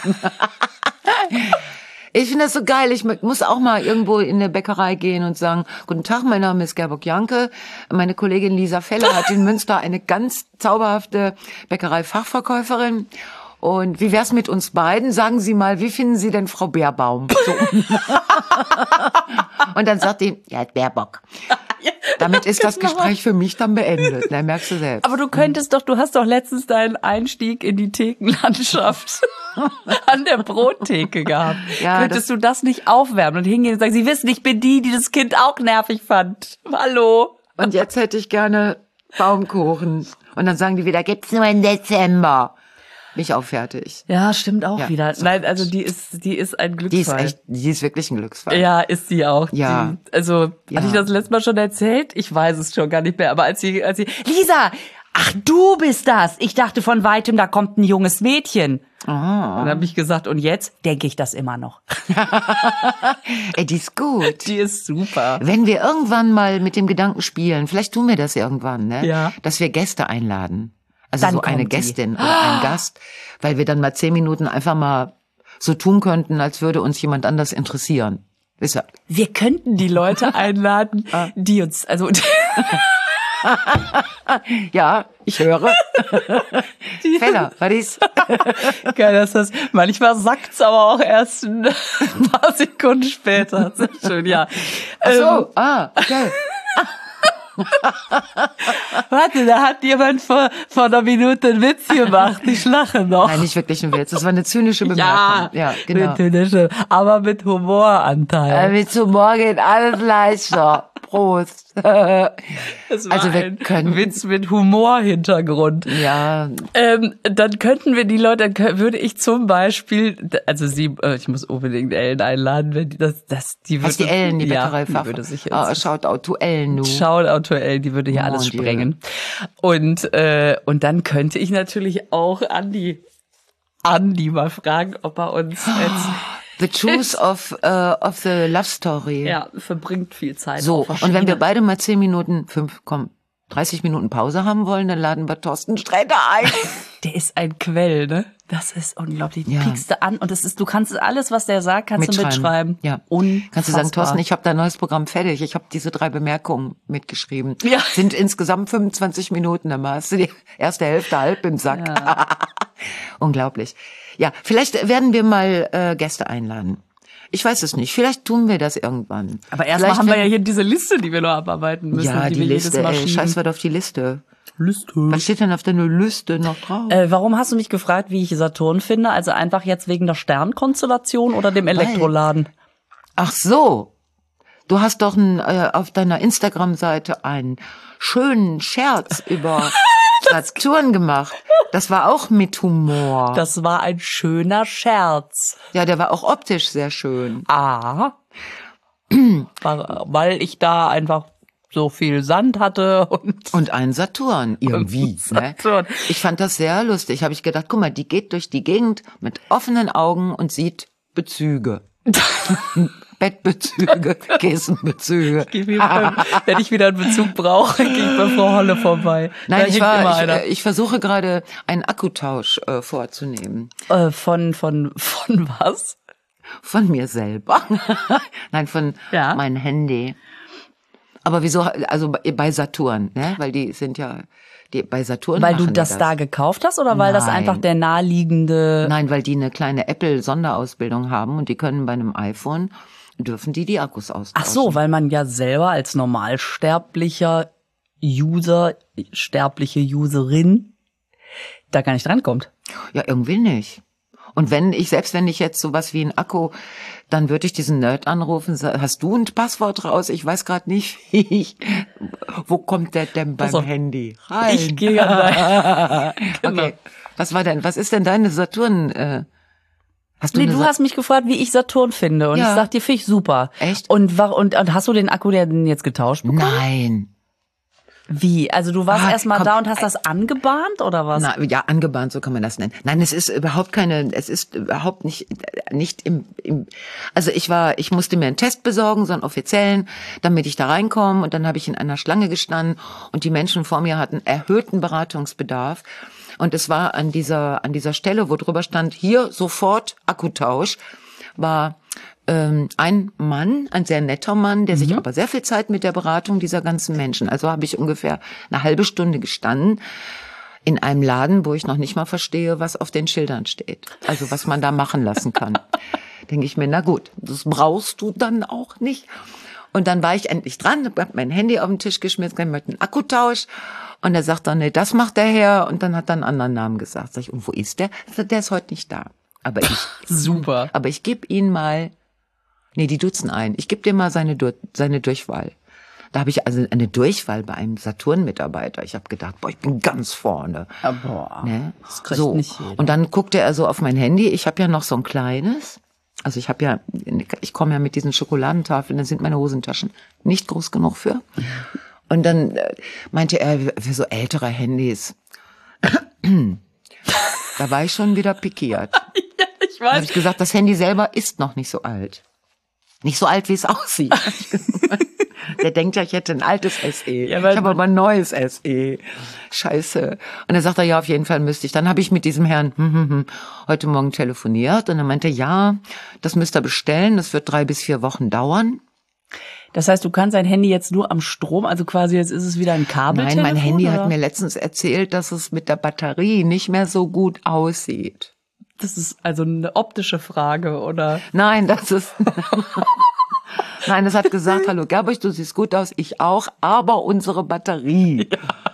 Ich finde das so geil. Ich muss auch mal irgendwo in eine Bäckerei gehen und sagen, guten Tag, mein Name ist Gerburg Janke. Meine Kollegin Lisa Feller hat in Münster eine ganz zauberhafte Bäckerei-Fachverkäuferin. Und wie wär's mit uns beiden? Sagen Sie mal, wie finden Sie denn Frau Baerbaum? So. Und dann sagt die, ja, Baerbock. Damit ist das Gespräch für mich dann beendet. Ne, merkst du selbst. Aber du könntest doch, du hast doch letztens deinen Einstieg in die Thekenlandschaft an der Brottheke gehabt. Ja, Könntest du das nicht aufwärmen und hingehen und sagen, Sie wissen, ich bin die, die das Kind auch nervig fand. Hallo. Und jetzt hätte ich gerne Baumkuchen. Und dann sagen die wieder, gibt's nur im Dezember. Bin ich auch fertig. Ja, stimmt auch Ja, wieder. so Nein, also die ist, die ist ein Glücksfall. Die ist echt, die ist wirklich ein Glücksfall. Ja, ist sie auch. Ja. Die, also, Ja. hatte ich das letzte Mal schon erzählt? Ich weiß es schon gar nicht mehr. Aber als sie, als sie, Lisa, ach, du bist das. Ich dachte von weitem, da kommt ein junges Mädchen. Ah. Und dann habe ich gesagt, und jetzt denke ich das immer noch. Ey, die ist gut. Die ist super. Wenn wir irgendwann mal mit dem Gedanken spielen, vielleicht tun wir das irgendwann, ne? Ja. Dass wir Gäste einladen. Also Dann so eine kommt die. Gästin oder ein Gast, weil wir dann mal zehn Minuten einfach mal so tun könnten, als würde uns jemand anders interessieren. Ist ja. Wir könnten die Leute einladen, die uns, also Ja, ich höre. Feller, was ist? geil, dass das manchmal sackt's aber auch erst ein paar Sekunden später. Sehr schön, ja. Ach Ähm, so, ah, okay. warte, da hat jemand vor, vor einer Minute einen Witz gemacht. Ich lache noch. Nein, nicht wirklich ein Witz. Das war eine zynische Bemerkung. Ja, genau. Natürlich, aber mit Humoranteil. Äh, mit Humor geht alles leichter. Prost. Das war also wir ein können- Witz mit Humorhintergrund. Ja, Ähm, dann könnten wir die Leute, dann kö- würde ich zum Beispiel, also sie, äh, ich muss unbedingt Ellen einladen, wenn die das, das, die würde, heißt die Ellen, die ja, Bäckerei die würde sich jetzt, Ah, schaut out to Ellen, nu. schaut aktuell, die würde hier Mon alles Dieu. sprengen. Und, äh, und dann könnte ich natürlich auch Andi, Andi mal fragen, ob er uns jetzt, The truth of, uh, of the love story. ja, verbringt viel Zeit. So, auf und wenn wir verschiedene- beide mal zehn Minuten, fünf, komm, dreißig Minuten Pause haben wollen, dann laden wir Thorsten Sträter ein. Der ist ein Quell, ne? Das ist unglaublich. Ja. Ja. Piekst du an und das ist, du kannst alles, was der sagt, kannst du mitschreiben. Ja. Unfassbar. Kannst du sagen, Thorsten, ich habe dein neues Programm fertig. Ich habe diese drei Bemerkungen mitgeschrieben. Ja. Sind insgesamt fünfundzwanzig Minuten. Dann hast du die erste Hälfte halb im Sack. Ja. Unglaublich. Ja, vielleicht werden wir mal äh, Gäste einladen. Ich weiß es nicht. Vielleicht tun wir das irgendwann. Aber erstmal Vielleicht, haben wir wenn- ja hier diese Liste, die wir noch abarbeiten müssen. Ja, die, die wir Liste, jedes Mal ey, schieben. scheiß was auf die Liste. Liste. Was steht denn auf deiner Liste noch drauf? Äh, warum hast du mich gefragt, wie ich Saturn finde? Also einfach jetzt wegen der Sternkonstellation oder dem Elektroladen? Ach so. Du hast doch ein, äh, auf deiner Instagram-Seite einen schönen Scherz über Saturn gemacht. Das war auch mit Humor. Das war ein schöner Scherz. Ja, der war auch optisch sehr schön. Ah. War- Weil ich da einfach so viel Sand hatte und Und ein Saturn, irgendwie. Ne? Saturn. Ich fand das sehr lustig. Habe ich gedacht, guck mal, die geht durch die Gegend mit offenen Augen und sieht Bezüge. Bettbezüge, Kissenbezüge. Gib ihm, wenn ich wieder einen Bezug brauche, gehe ich bei Frau Holle vorbei. Nein, Da ich, hängt immer war, einer. ich, ich versuche gerade einen Akkutausch äh, vorzunehmen. Äh, von, von, von was? Von mir selber. Nein, von Ja. meinem Handy. Aber wieso, also bei bei Saturn, ne? Weil die sind ja, die bei Saturn Weil du machen die das, da gekauft hast oder weil das Nein. einfach der naheliegende... Nein, weil die eine kleine Apple-Sonderausbildung haben und die können bei einem iPhone, dürfen die die Akkus austauschen. Ach so, weil man ja selber als normalsterblicher User, sterbliche Userin, da gar nicht drankommt. Ja, irgendwie nicht. Und wenn ich, selbst wenn ich jetzt sowas wie ein Akku, dann würde ich diesen Nerd anrufen, sa- hast du ein Passwort raus? Ich weiß gerade nicht, wie ich, wo kommt der denn beim Pass auf. Handy rein? Ich gehe an dein... Genau. Okay, was war denn, was ist denn deine Saturn, äh, Hast du Nee, eine du Sa- hast mich gefragt, wie ich Saturn finde. Und Ja. ich sag dir, finde ich super. Echt? Und, wa- und, und hast du den Akku denn jetzt getauscht bekommen? Nein. Wie? Also du warst Ah, erst mal komm, da und hast das angebahnt oder was? Na, ja, angebahnt, so kann man das nennen. Nein, es ist überhaupt keine, es ist überhaupt nicht, nicht im, im, also ich war, ich musste mir einen Test besorgen, so einen offiziellen, damit ich da reinkomme, und dann habe ich in einer Schlange gestanden und die Menschen vor mir hatten erhöhten Beratungsbedarf, und es war an dieser, an dieser Stelle, wo drüber stand, hier sofort Akkutausch, war ähm, ein Mann, ein sehr netter Mann, der sich aber sehr viel Zeit mit der Beratung dieser ganzen Menschen, also habe ich ungefähr eine halbe Stunde gestanden in einem Laden, wo ich noch nicht mal verstehe, was auf den Schildern steht, also was man da machen lassen kann. Denke ich mir, na gut, das brauchst du dann auch nicht. Und dann war ich endlich dran, habe mein Handy auf den Tisch geschmissen, ich möchte einen Akkutausch. Und er sagt dann, nee, das macht der Herr. Und dann hat er einen anderen Namen gesagt. Sag ich, und wo ist der? Ich sag, der ist heute nicht da. Aber ich, Super. aber ich gebe ihn mal, nee, die duzen ein. Ich gebe dir mal seine, Dur- seine Durchwahl. Da habe ich also eine Durchwahl bei einem Saturn-Mitarbeiter. Ich habe gedacht, boah, ich bin ganz vorne. Ja, boah, Ne? das kriegt So. nicht jeder. Und dann guckte er so auf mein Handy. Ich habe ja noch so ein kleines. Also ich habe ja, ich komme ja mit diesen Schokoladentafeln, da sind meine Hosentaschen nicht groß genug für. Und dann äh, meinte er, für so ältere Handys. Da war ich schon wieder pikiert. Ja, ich Da habe weiß. ich gesagt, das Handy selber ist noch nicht so alt. Nicht so alt, wie es aussieht. Der denkt ja, ich hätte ein altes S E. Ja, weil- ich habe aber ein neues S E. Scheiße. Und dann sagt er, ja, auf jeden Fall müsste ich. Dann habe ich mit diesem Herrn hm, hm, hm, heute Morgen telefoniert. Und er meinte, ja, das müsst ihr bestellen. Das wird drei bis vier Wochen dauern. Das heißt, du kannst dein Handy jetzt nur am Strom, also quasi jetzt ist es wieder ein Kabeltelefon? Nein, mein Handy oder? hat mir letztens erzählt, dass es mit der Batterie nicht mehr so gut aussieht. Das ist also eine optische Frage, oder? Nein, das ist... Nein, es hat gesagt, hallo Gerbrich, du siehst gut aus, ich auch, aber unsere Batterie.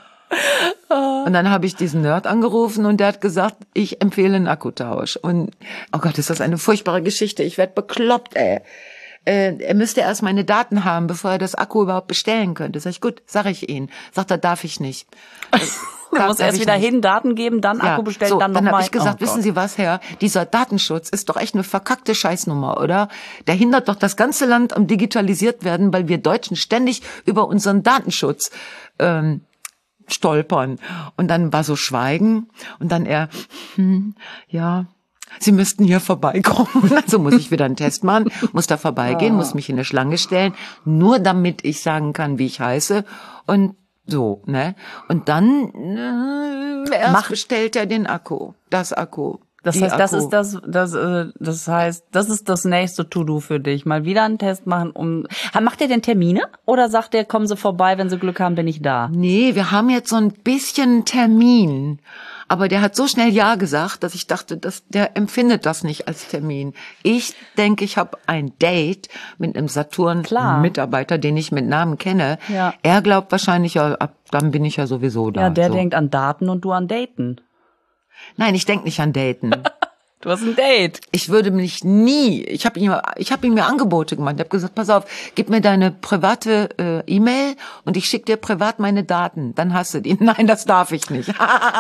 Ja. Und dann habe ich diesen Nerd angerufen und der hat gesagt, ich empfehle einen Akkutausch. Und, oh Gott, ist das eine furchtbare Geschichte, ich werd bekloppt, ey. Äh, er müsste erst meine Daten haben, bevor er das Akku überhaupt bestellen könnte. Sag ich, gut, sag ich Ihnen. Sagt er, darf ich nicht. Du musst erst wieder hin, Daten geben, dann Akku bestellen, so, dann dann nochmal. habe ich gesagt, Oh wissen Gott. Sie was, Herr, dieser Datenschutz ist doch echt eine verkackte Scheißnummer, oder? Der hindert doch das ganze Land am digitalisiert werden, weil wir Deutschen ständig über unseren Datenschutz ähm, stolpern. Und dann war so Schweigen und dann er, hm, ja, Sie müssten hier vorbeikommen. Also muss ich wieder einen Test machen, muss da vorbeigehen, muss mich in eine Schlange stellen, nur damit ich sagen kann, wie ich heiße. Und so, ne? Und dann äh, erst Mach- bestellt er den Akku, das Akku. Das die heißt, das Akku. ist das, das, äh, das heißt, das ist das nächste To-Do für dich. Mal wieder einen Test machen, um. Ha, Macht der denn Termine? Oder sagt der, kommen Sie vorbei, wenn Sie Glück haben, bin ich da? Nee, wir haben jetzt so ein bisschen Termin. Aber der hat so schnell Ja gesagt, dass ich dachte, dass der empfindet das nicht als Termin. Ich denke, ich habe ein Date mit einem Klar. Saturn-Mitarbeiter, den ich mit Namen kenne. Ja. Er glaubt wahrscheinlich, ja, ab dann bin ich ja sowieso da. Ja, der so. denkt an Daten und du an Daten. Nein, ich denke nicht an Daten. Du hast ein Date. Ich würde mich nie, ich habe ihm, ich habe ihm mir Angebote gemacht. Ich habe gesagt, pass auf, gib mir deine private äh, E-Mail und ich schicke dir privat meine Daten. Dann hast du die. Nein, das darf ich nicht.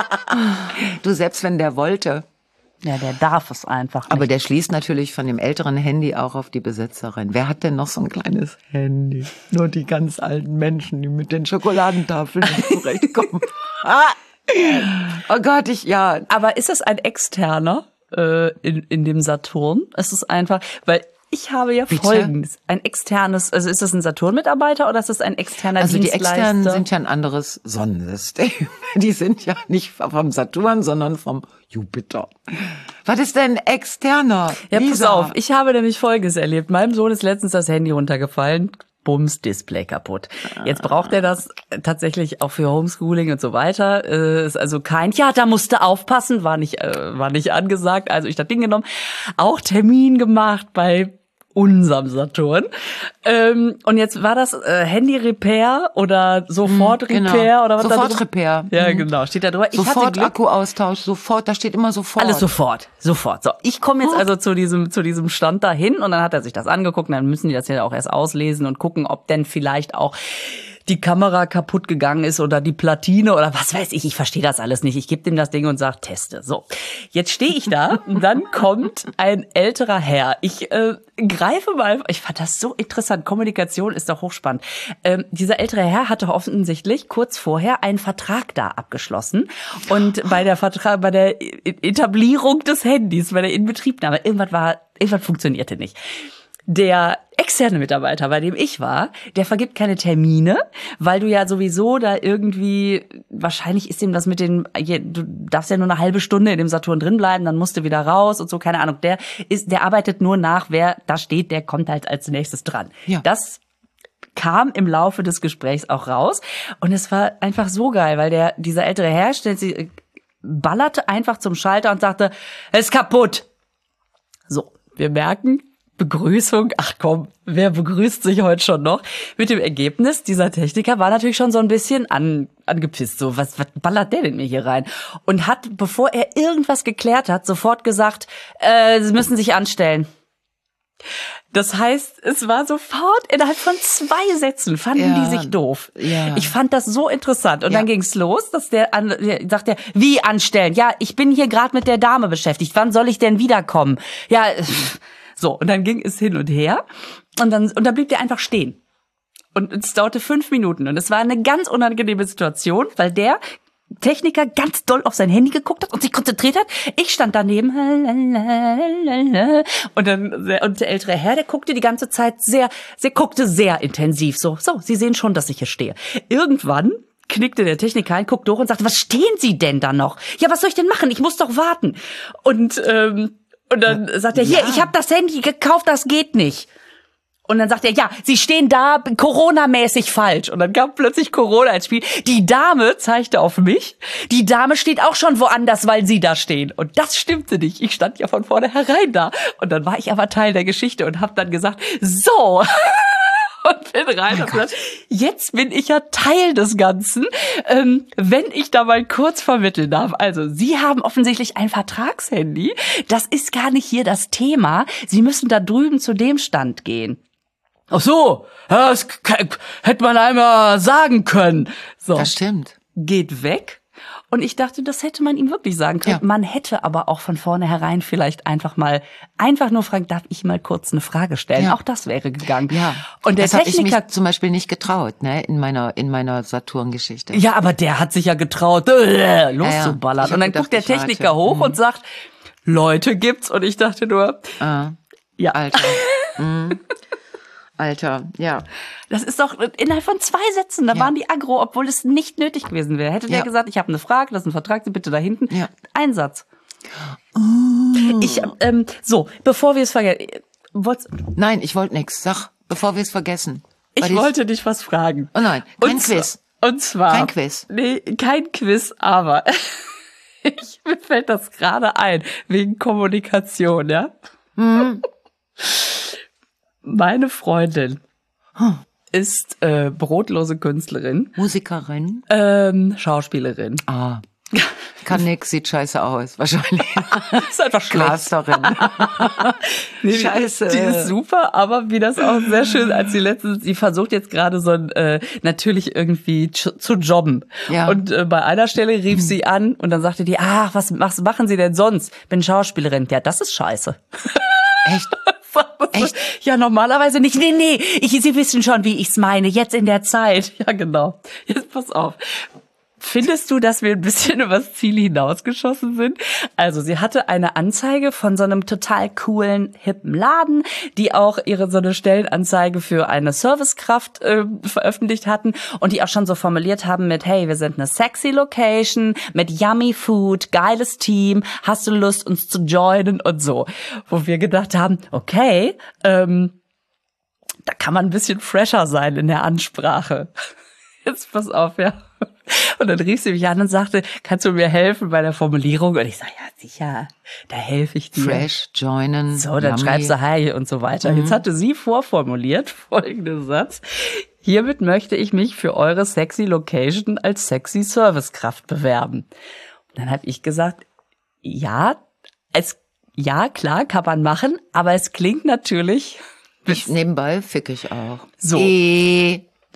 Du, selbst wenn der wollte. Ja, der darf es einfach nicht. Aber der schließt natürlich von dem älteren Handy auch auf die Besitzerin. Wer hat denn noch so ein kleines Handy? Nur die ganz alten Menschen, die mit den Schokoladentafeln nicht zurechtkommen. Oh Gott, ich, ja. Aber ist das ein externer äh, in, in dem Saturn? Es ist einfach, weil ich habe ja Bitte? Folgendes. Ein externes, also ist das ein Saturn-Mitarbeiter oder ist das ein externer Also die Dienstleister? Externen sind ja ein anderes Sonnensystem. Die sind ja nicht vom Saturn, sondern vom Jupiter. Was ist denn externer? Ja, pass Lisa? auf, ich habe nämlich Folgendes erlebt. Meinem Sohn ist letztens das Handy runtergefallen. Bums, Display kaputt. Jetzt braucht er das tatsächlich auch für Homeschooling und so weiter. Äh, ist also kein, ja, da musste aufpassen, war nicht, äh, war nicht angesagt. Also ich das Ding genommen, auch Termin gemacht bei unserem Saturn. Ähm, und jetzt war das äh, Handy-Repair oder Sofort-Repair Genau. oder was da Sofort drüber- Repair. Ja, Mhm. genau, steht da drüber. Ich hatte Sofort Glück. Akkuaustausch, sofort, da steht immer sofort. Alles sofort, sofort. So, ich komme jetzt also zu diesem zu diesem Stand dahin und dann hat er sich das angeguckt und dann müssen die das ja auch erst auslesen und gucken, ob denn vielleicht auch die Kamera kaputt gegangen ist oder die Platine oder was weiß ich. Ich verstehe das alles nicht. Ich gebe dem das Ding und sage, teste. So, jetzt stehe ich da und dann kommt ein älterer Herr. Ich äh, greife mal, ich fand das so interessant. Kommunikation ist doch hochspannend. Ähm, dieser ältere Herr hatte offensichtlich kurz vorher einen Vertrag da abgeschlossen und bei der Vertrag, bei der Etablierung des Handys, bei der Inbetriebnahme, irgendwas war, irgendwas funktionierte nicht. Der externe Mitarbeiter, bei dem ich war, der vergibt keine Termine, weil du ja sowieso da irgendwie, wahrscheinlich ist ihm das mit den, du darfst ja nur eine halbe Stunde in dem Saturn drin bleiben, dann musst du wieder raus und so, keine Ahnung. Der ist, der arbeitet nur nach, wer da steht, der kommt halt als nächstes dran. Ja. Das kam im Laufe des Gesprächs auch raus und es war einfach so geil, weil der, dieser ältere Herr stellt sich, ballerte einfach zum Schalter und sagte, es ist kaputt. So, wir merken, Begrüßung, ach komm, wer begrüßt sich heute schon noch? Mit dem Ergebnis, dieser Techniker war natürlich schon so ein bisschen an, angepisst, so, was, was ballert der denn mir hier rein? Und hat, bevor er irgendwas geklärt hat, sofort gesagt, äh, Sie müssen sich anstellen. Das heißt, es war sofort innerhalb von zwei Sätzen fanden ja, die sich doof. Ja. Ich fand das so interessant. Und ja. dann ging's los, dass der, an, der sagt der, wie anstellen? Ja, ich bin hier gerade mit der Dame beschäftigt. Wann soll ich denn wiederkommen? Ja, so. Und dann ging es hin und her. Und dann, und dann blieb der einfach stehen. Und es dauerte fünf Minuten. Und es war eine ganz unangenehme Situation, weil der Techniker ganz doll auf sein Handy geguckt hat und sich konzentriert hat. Ich stand daneben und dann und der ältere Herr, der guckte die ganze Zeit sehr, sehr guckte sehr intensiv. So, so, Sie sehen schon, dass ich hier stehe. Irgendwann knickte der Techniker ein, guckte hoch und sagte: Was stehen Sie denn da noch? Ja, was soll ich denn machen? Ich muss doch warten. Und ähm, und dann sagt er: Hier, ja. ich habe das Handy gekauft, das geht nicht. Und dann sagt er, ja, Sie stehen da Corona-mäßig falsch. Und dann kam plötzlich Corona ins Spiel. Die Dame zeigte auf mich. Die Dame steht auch schon woanders, weil Sie da stehen. Und das stimmte nicht. Ich stand ja von vornherein da. Und dann war ich aber Teil der Geschichte und habe dann gesagt, so. Und bin rein oh und gesagt, jetzt bin ich ja Teil des Ganzen, ähm, wenn ich da mal kurz vermitteln darf. Also, Sie haben offensichtlich ein Vertragshandy. Das ist gar nicht hier das Thema. Sie müssen da drüben zu dem Stand gehen. Ach so, ja, das hätte man einmal sagen können. So. Das stimmt. Geht weg. Und ich dachte, das hätte man ihm wirklich sagen können. Ja. Man hätte aber auch von vornherein vielleicht einfach mal, einfach nur fragen, darf ich mal kurz eine Frage stellen? Ja. Auch das wäre gegangen. Ja. Und der das Techniker habe ich mich zum Beispiel nicht getraut, ne, in meiner, in meiner Saturn-Geschichte. Ja, aber der hat sich ja getraut, äh, loszuballern. Ja, ja. Und dann gedacht, guckt der Techniker warte. hoch mhm. und sagt, Leute gibt's. Und ich dachte nur, ah, ja. Alter. mhm. Alter, ja. Das ist doch innerhalb von zwei Sätzen, da ja. waren die aggro, obwohl es nicht nötig gewesen wäre. Hätte ja. der gesagt, ich habe eine Frage, das ist ein Vertrag, Sie bitte da hinten. Ja. Ein Satz. Oh. Ich, ähm, so, bevor wir es vergessen. Nein, ich wollte nix. Sag, bevor wir es vergessen. Ich wollte dich was fragen. Oh nein, kein und Quiz. Und zwar. Kein Quiz. Nee, kein Quiz, aber ich, mir fällt das gerade ein, wegen Kommunikation, ja? Hm. Meine Freundin hm. ist äh, brotlose Künstlerin. Musikerin. Ähm, Schauspielerin. Ah. Kann nix, sieht scheiße aus, wahrscheinlich. Ist einfach Casterin. nee, scheiße. Die ist super, aber wie das auch sehr schön, als sie letztens, sie versucht jetzt gerade so ein, äh, natürlich irgendwie zu, zu jobben. Ja. Und äh, bei einer Stelle rief sie an und dann sagte die, ach, was, was machen Sie denn sonst? Bin Schauspielerin. Ja, das ist scheiße. Echt? Echt? Ja, normalerweise nicht. Nee, nee, ich, Sie wissen schon, wie ich's meine. Jetzt in der Zeit. Ja, genau. Jetzt pass auf. Findest du, dass wir ein bisschen übers Ziel hinausgeschossen sind? Also, sie hatte eine Anzeige von so einem total coolen, hippen Laden, die auch ihre so eine Stellenanzeige für eine Servicekraft äh, veröffentlicht hatten und die auch schon so formuliert haben mit, hey, wir sind eine sexy Location mit yummy Food, geiles Team, hast du Lust, uns zu joinen und so. Wo wir gedacht haben, okay, ähm, da kann man ein bisschen fresher sein in der Ansprache. Jetzt pass auf, ja. Und dann rief sie mich an und sagte, kannst du mir helfen bei der Formulierung? Und ich sage, ja, sicher, da helfe ich dir. Fresh, joinen. So, dann yummy. Schreibst du hi und so weiter. Mhm. Jetzt hatte sie vorformuliert, folgenden Satz. Hiermit möchte ich mich für eure sexy Location als sexy Servicekraft bewerben. Und dann habe ich gesagt, ja, es, ja, klar, kann man machen, aber es klingt natürlich... Ich, nebenbei fick ich auch. So. E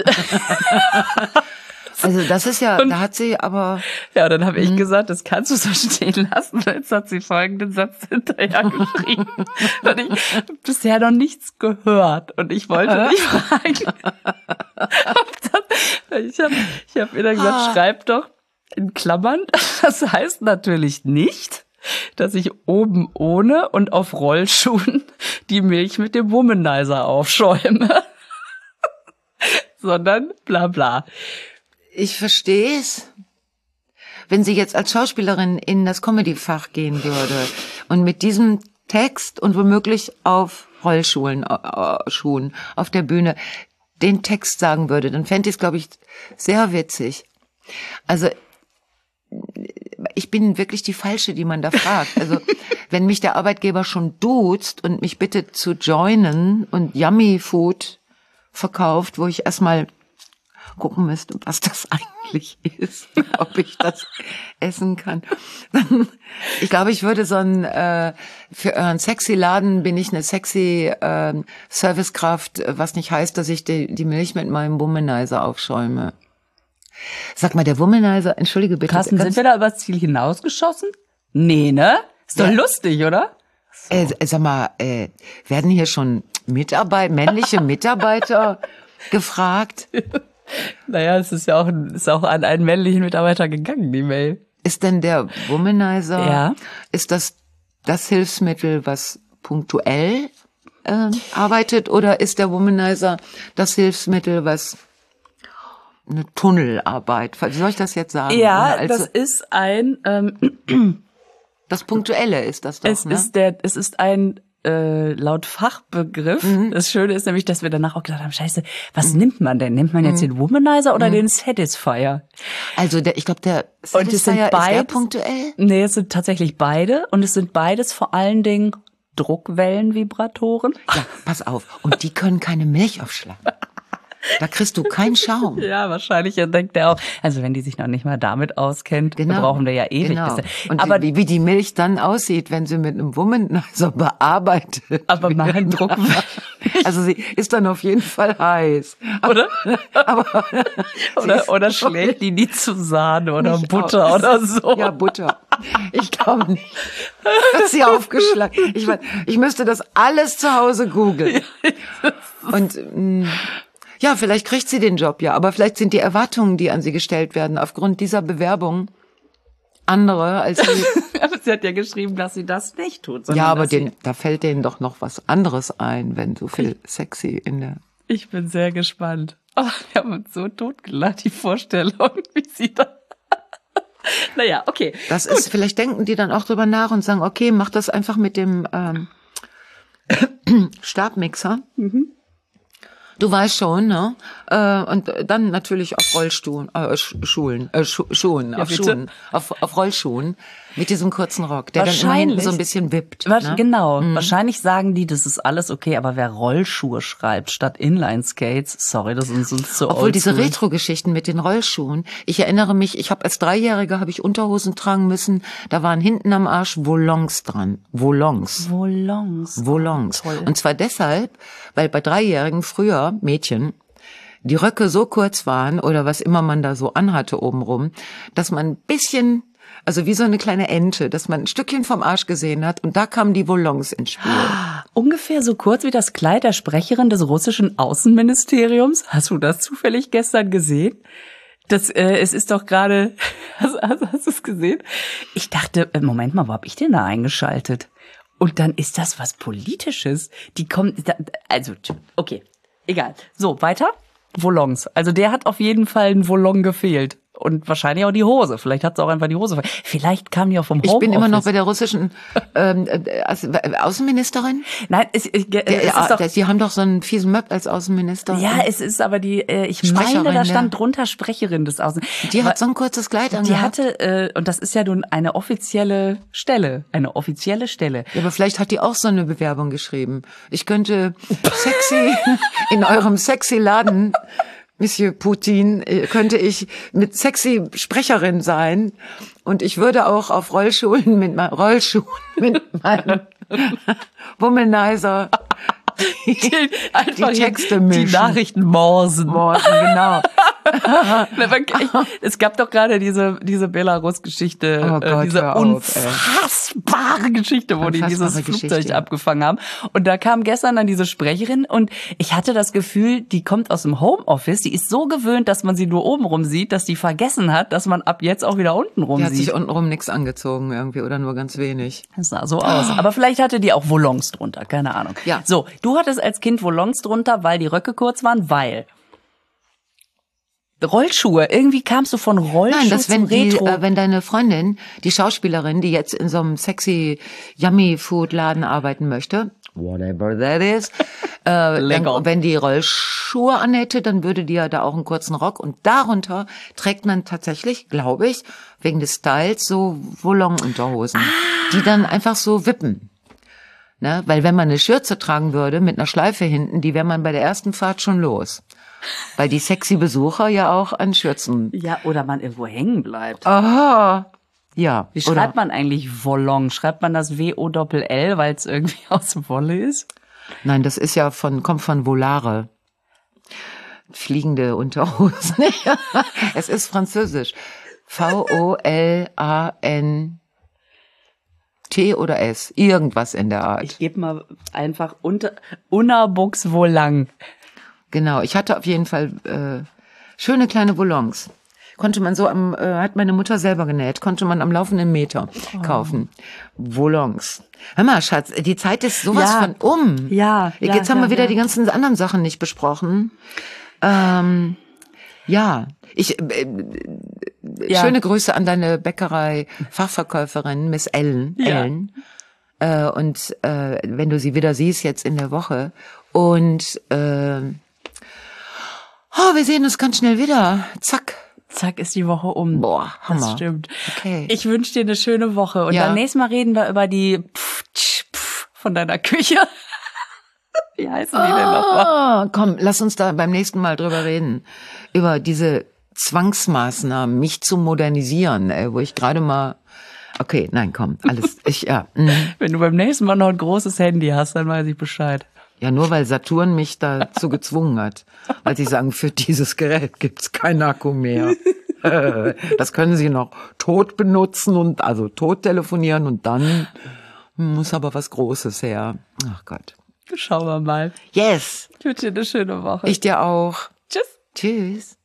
Also das ist ja, und, da hat sie aber... Ja, dann habe ich gesagt, das kannst du so stehen lassen. Und jetzt hat sie folgenden Satz hinterher geschrieben. Und ich habe bisher noch nichts gehört. Und ich wollte dich fragen. Ob das, ich habe ich hab ihr dann gesagt, schreib doch in Klammern. Das heißt natürlich nicht, dass ich oben ohne und auf Rollschuhen die Milch mit dem Womanizer aufschäume. Sondern bla bla. Ich verstehe es. Wenn sie jetzt als Schauspielerin in das Comedy-Fach gehen würde und mit diesem Text und womöglich auf Rollschuhen, äh, Schuhen auf der Bühne den Text sagen würde, dann fände ich es, glaube ich, sehr witzig. Also ich bin wirklich die Falsche, die man da fragt. Also wenn mich der Arbeitgeber schon duzt und mich bittet zu joinen und Yummy Food verkauft, wo ich erstmal gucken müsste, was das eigentlich ist, ob ich das essen kann. Ich glaube, ich würde so ein, äh, für euren sexy Laden bin ich eine sexy äh, Servicekraft, was nicht heißt, dass ich die, die Milch mit meinem Womanizer aufschäume. Sag mal, der Womanizer, entschuldige bitte. Carsten, sind wir da übers Ziel hinausgeschossen? Nee, ne? Ist doch ja lustig, oder? So. Äh, sag mal, äh, werden hier schon Mitarbeiter, männliche Mitarbeiter gefragt? Naja, es ist ja auch, ist auch an einen männlichen Mitarbeiter gegangen, die Mail. Ist denn der Womanizer, ja, ist das das Hilfsmittel, was punktuell äh, arbeitet, oder ist der Womanizer das Hilfsmittel, was eine Tunnelarbeit, wie soll ich das jetzt sagen? Ja, also, das ist ein... Ähm, das Punktuelle ist das doch, es ne? Ist der, es ist ein... Äh, laut Fachbegriff. Mhm. Das Schöne ist nämlich, dass wir danach auch gedacht haben, scheiße, was mhm. nimmt man denn? Nimmt man jetzt mhm. den Womanizer oder mhm. den Satisfier? Also der, ich glaube, der Satisfier ist der punktuell? Nee, es sind tatsächlich beide. Und es sind beides vor allen Dingen Druckwellenvibratoren. Ja, pass auf. Und die können keine Milch aufschlagen. Da kriegst du keinen Schaum. Ja, wahrscheinlich denkt er auch. Also wenn die sich noch nicht mal damit auskennt, genau, brauchen wir ja ewig. Genau. Und aber wie, wie die Milch dann aussieht, wenn sie mit einem Womanizer bearbeitet. Aber machen Druck. Also sie ist dann auf jeden Fall heiß. Oder? Aber oder, oder schlägt die nie zu Sahne oder Butter auch. Oder so. Ja, Butter. Ich glaube nicht, dass sie aufgeschlagen. Ich meine, ich müsste das alles zu Hause googeln. Und mh, ja, vielleicht kriegt sie den Job, ja. Aber vielleicht sind die Erwartungen, die an sie gestellt werden, aufgrund dieser Bewerbung andere als sie. Aber sie hat ja geschrieben, dass sie das nicht tut. Ja, aber den, da fällt denen doch noch was anderes ein, wenn so viel sexy in der... Ich bin sehr gespannt. Oh, wir haben uns so totgelacht, die Vorstellung, wie sie da... Naja, okay. Das gut. Ist, vielleicht denken die dann auch drüber nach und sagen, okay, mach das einfach mit dem ähm, Stabmixer. Mhm. Du weißt schon, ne? Äh, und dann natürlich auf Rollstuhlen, äh, Schulen, äh, Schu Schuhen, ja, auf bitte? Schuhen, auf, auf Rollschuhen mit diesem kurzen Rock, der dann immer hinten so ein bisschen wippt. Was, ne? Genau. Mhm. Wahrscheinlich sagen die, das ist alles okay, aber wer Rollschuhe schreibt statt Inline-Skates, sorry, das ist uns zu Obwohl diese Retro-Geschichten mit den Rollschuhen, ich erinnere mich, ich habe als Dreijähriger habe ich Unterhosen tragen müssen, da waren hinten am Arsch Volants dran. Volants. Volants. Volants. Toll. Und zwar deshalb, weil bei Dreijährigen früher, Mädchen, die Röcke so kurz waren oder was immer man da so anhatte obenrum, dass man ein bisschen, also wie so eine kleine Ente, dass man ein Stückchen vom Arsch gesehen hat und da kamen die Volants ins Spiel. Ungefähr so kurz wie das Kleid der Sprecherin des russischen Außenministeriums. Hast du das zufällig gestern gesehen? Das, äh, es ist doch gerade, hast, hast, hast du es gesehen? Ich dachte, Moment mal, wo hab ich denn da eingeschaltet? Und dann ist das was Politisches. Die kommen, also, okay, egal. So, weiter. Volants. Also der hat auf jeden Fall ein Volon gefehlt. Und wahrscheinlich auch die Hose. Vielleicht hat sie auch einfach die Hose verfehlt. Vielleicht kam die auch vom Homeoffice. Ich bin immer noch bei der russischen ähm, Außenministerin. Nein, es, es, es der, ist doch... der, die haben doch so einen fiesen Möb als Außenministerin. Ja, es ist aber die, äh, ich meine, da stand drunter Sprecherin des Außen. Die hat so ein kurzes Kleid angehabt. Die hatte, äh, und das ist ja nun eine offizielle Stelle. Eine offizielle Stelle. Ja, aber vielleicht hat die auch so eine Bewerbung geschrieben. Ich könnte sexy in eurem sexy Laden... Monsieur Putin, könnte ich mit sexy Sprecherin sein und ich würde auch auf Rollschuhen mit meinem Rollschuhen mit meinem Womanizer Einfach die Texte die mischen. Nachrichten morsen. Morgen, genau. Es gab doch gerade diese diese Belarus-Geschichte, Oh äh, Gott, diese hör auf, ey. unfassbare Geschichte, wo die dieses Unfassbare Flugzeug Geschichte. abgefangen haben. Und da kam gestern dann diese Sprecherin und ich hatte das Gefühl, die kommt aus dem Homeoffice, die ist so gewöhnt, dass man sie nur oben rum sieht, dass die vergessen hat, dass man ab jetzt auch wieder unten rum Die hat sieht. sich untenrum nichts angezogen irgendwie oder nur ganz wenig. Das sah so aus. Aber vielleicht hatte die auch Volons drunter, keine Ahnung. Ja. So, du hattest als Kind Volons drunter, weil die Röcke kurz waren, weil Rollschuhe. Irgendwie kamst du von Rollschuhen Nein, das wenn zum die, Retro. äh, wenn deine Freundin, die Schauspielerin, die jetzt in so einem sexy Yummy Food Laden arbeiten möchte, whatever that is, äh, Lecker. dann, wenn die Rollschuhe anhätte, dann würde die ja da auch einen kurzen Rock und darunter trägt man tatsächlich, glaube ich, wegen des Styles so Volon-Unterhosen, Ah. die dann einfach so wippen. Ne? Weil wenn man eine Schürze tragen würde mit einer Schleife hinten, die wäre man bei der ersten Fahrt schon los. Weil die sexy Besucher ja auch an Schürzen. Ja, oder man irgendwo hängen bleibt. Aha. Ja. Wie oder- schreibt man eigentlich Volon? Schreibt man das W O L L, weil es irgendwie aus Wolle ist? Nein, das ist ja von, kommt von Volare. Fliegende Unterhosen. Es ist französisch. V O L A N T oder S. Irgendwas in der Art. Ich gebe mal einfach unter Unabuchs Volang. Genau, ich hatte auf jeden Fall äh, schöne kleine Volants. Konnte man so am, äh, hat meine Mutter selber genäht, konnte man am laufenden Meter kaufen. Volants. Hör mal, Schatz, die Zeit ist sowas Ja. von um. Ja, ja, Jetzt haben ja, wir wieder ja. die ganzen anderen Sachen nicht besprochen. Ähm, ja, ich äh, Ja. schöne Grüße an deine Bäckerei-Fachverkäuferin, Miss Ellen. Ja. Ellen. Äh, und äh, wenn du sie wieder siehst jetzt in der Woche. Und äh, oh, wir sehen uns ganz schnell wieder. Zack. Zack, ist die Woche um. Boah, Hammer. Das stimmt. Okay. Ich wünsche dir eine schöne Woche. Und Ja. dann nächstes Mal reden wir über die Pff, tsch, Pff von deiner Küche. Wie heißen die denn nochmal? Ah, komm, lass uns da beim nächsten Mal drüber reden. Über diese Zwangsmaßnahmen, mich zu modernisieren, ey, wo ich gerade mal... Okay, nein, komm, alles. Ich, ja, mhm. Wenn du beim nächsten Mal noch ein großes Handy hast, dann weiß ich Bescheid. Ja, nur weil Saturn mich dazu gezwungen hat. Weil sie sagen, für dieses Gerät gibt's kein Akku mehr. Das können Sie noch tot benutzen und also tot telefonieren und dann muss aber was Großes her. Ach Gott. Schauen wir mal. Yes. Ich wünsche dir eine schöne Woche. Ich dir auch. Tschüss. Tschüss.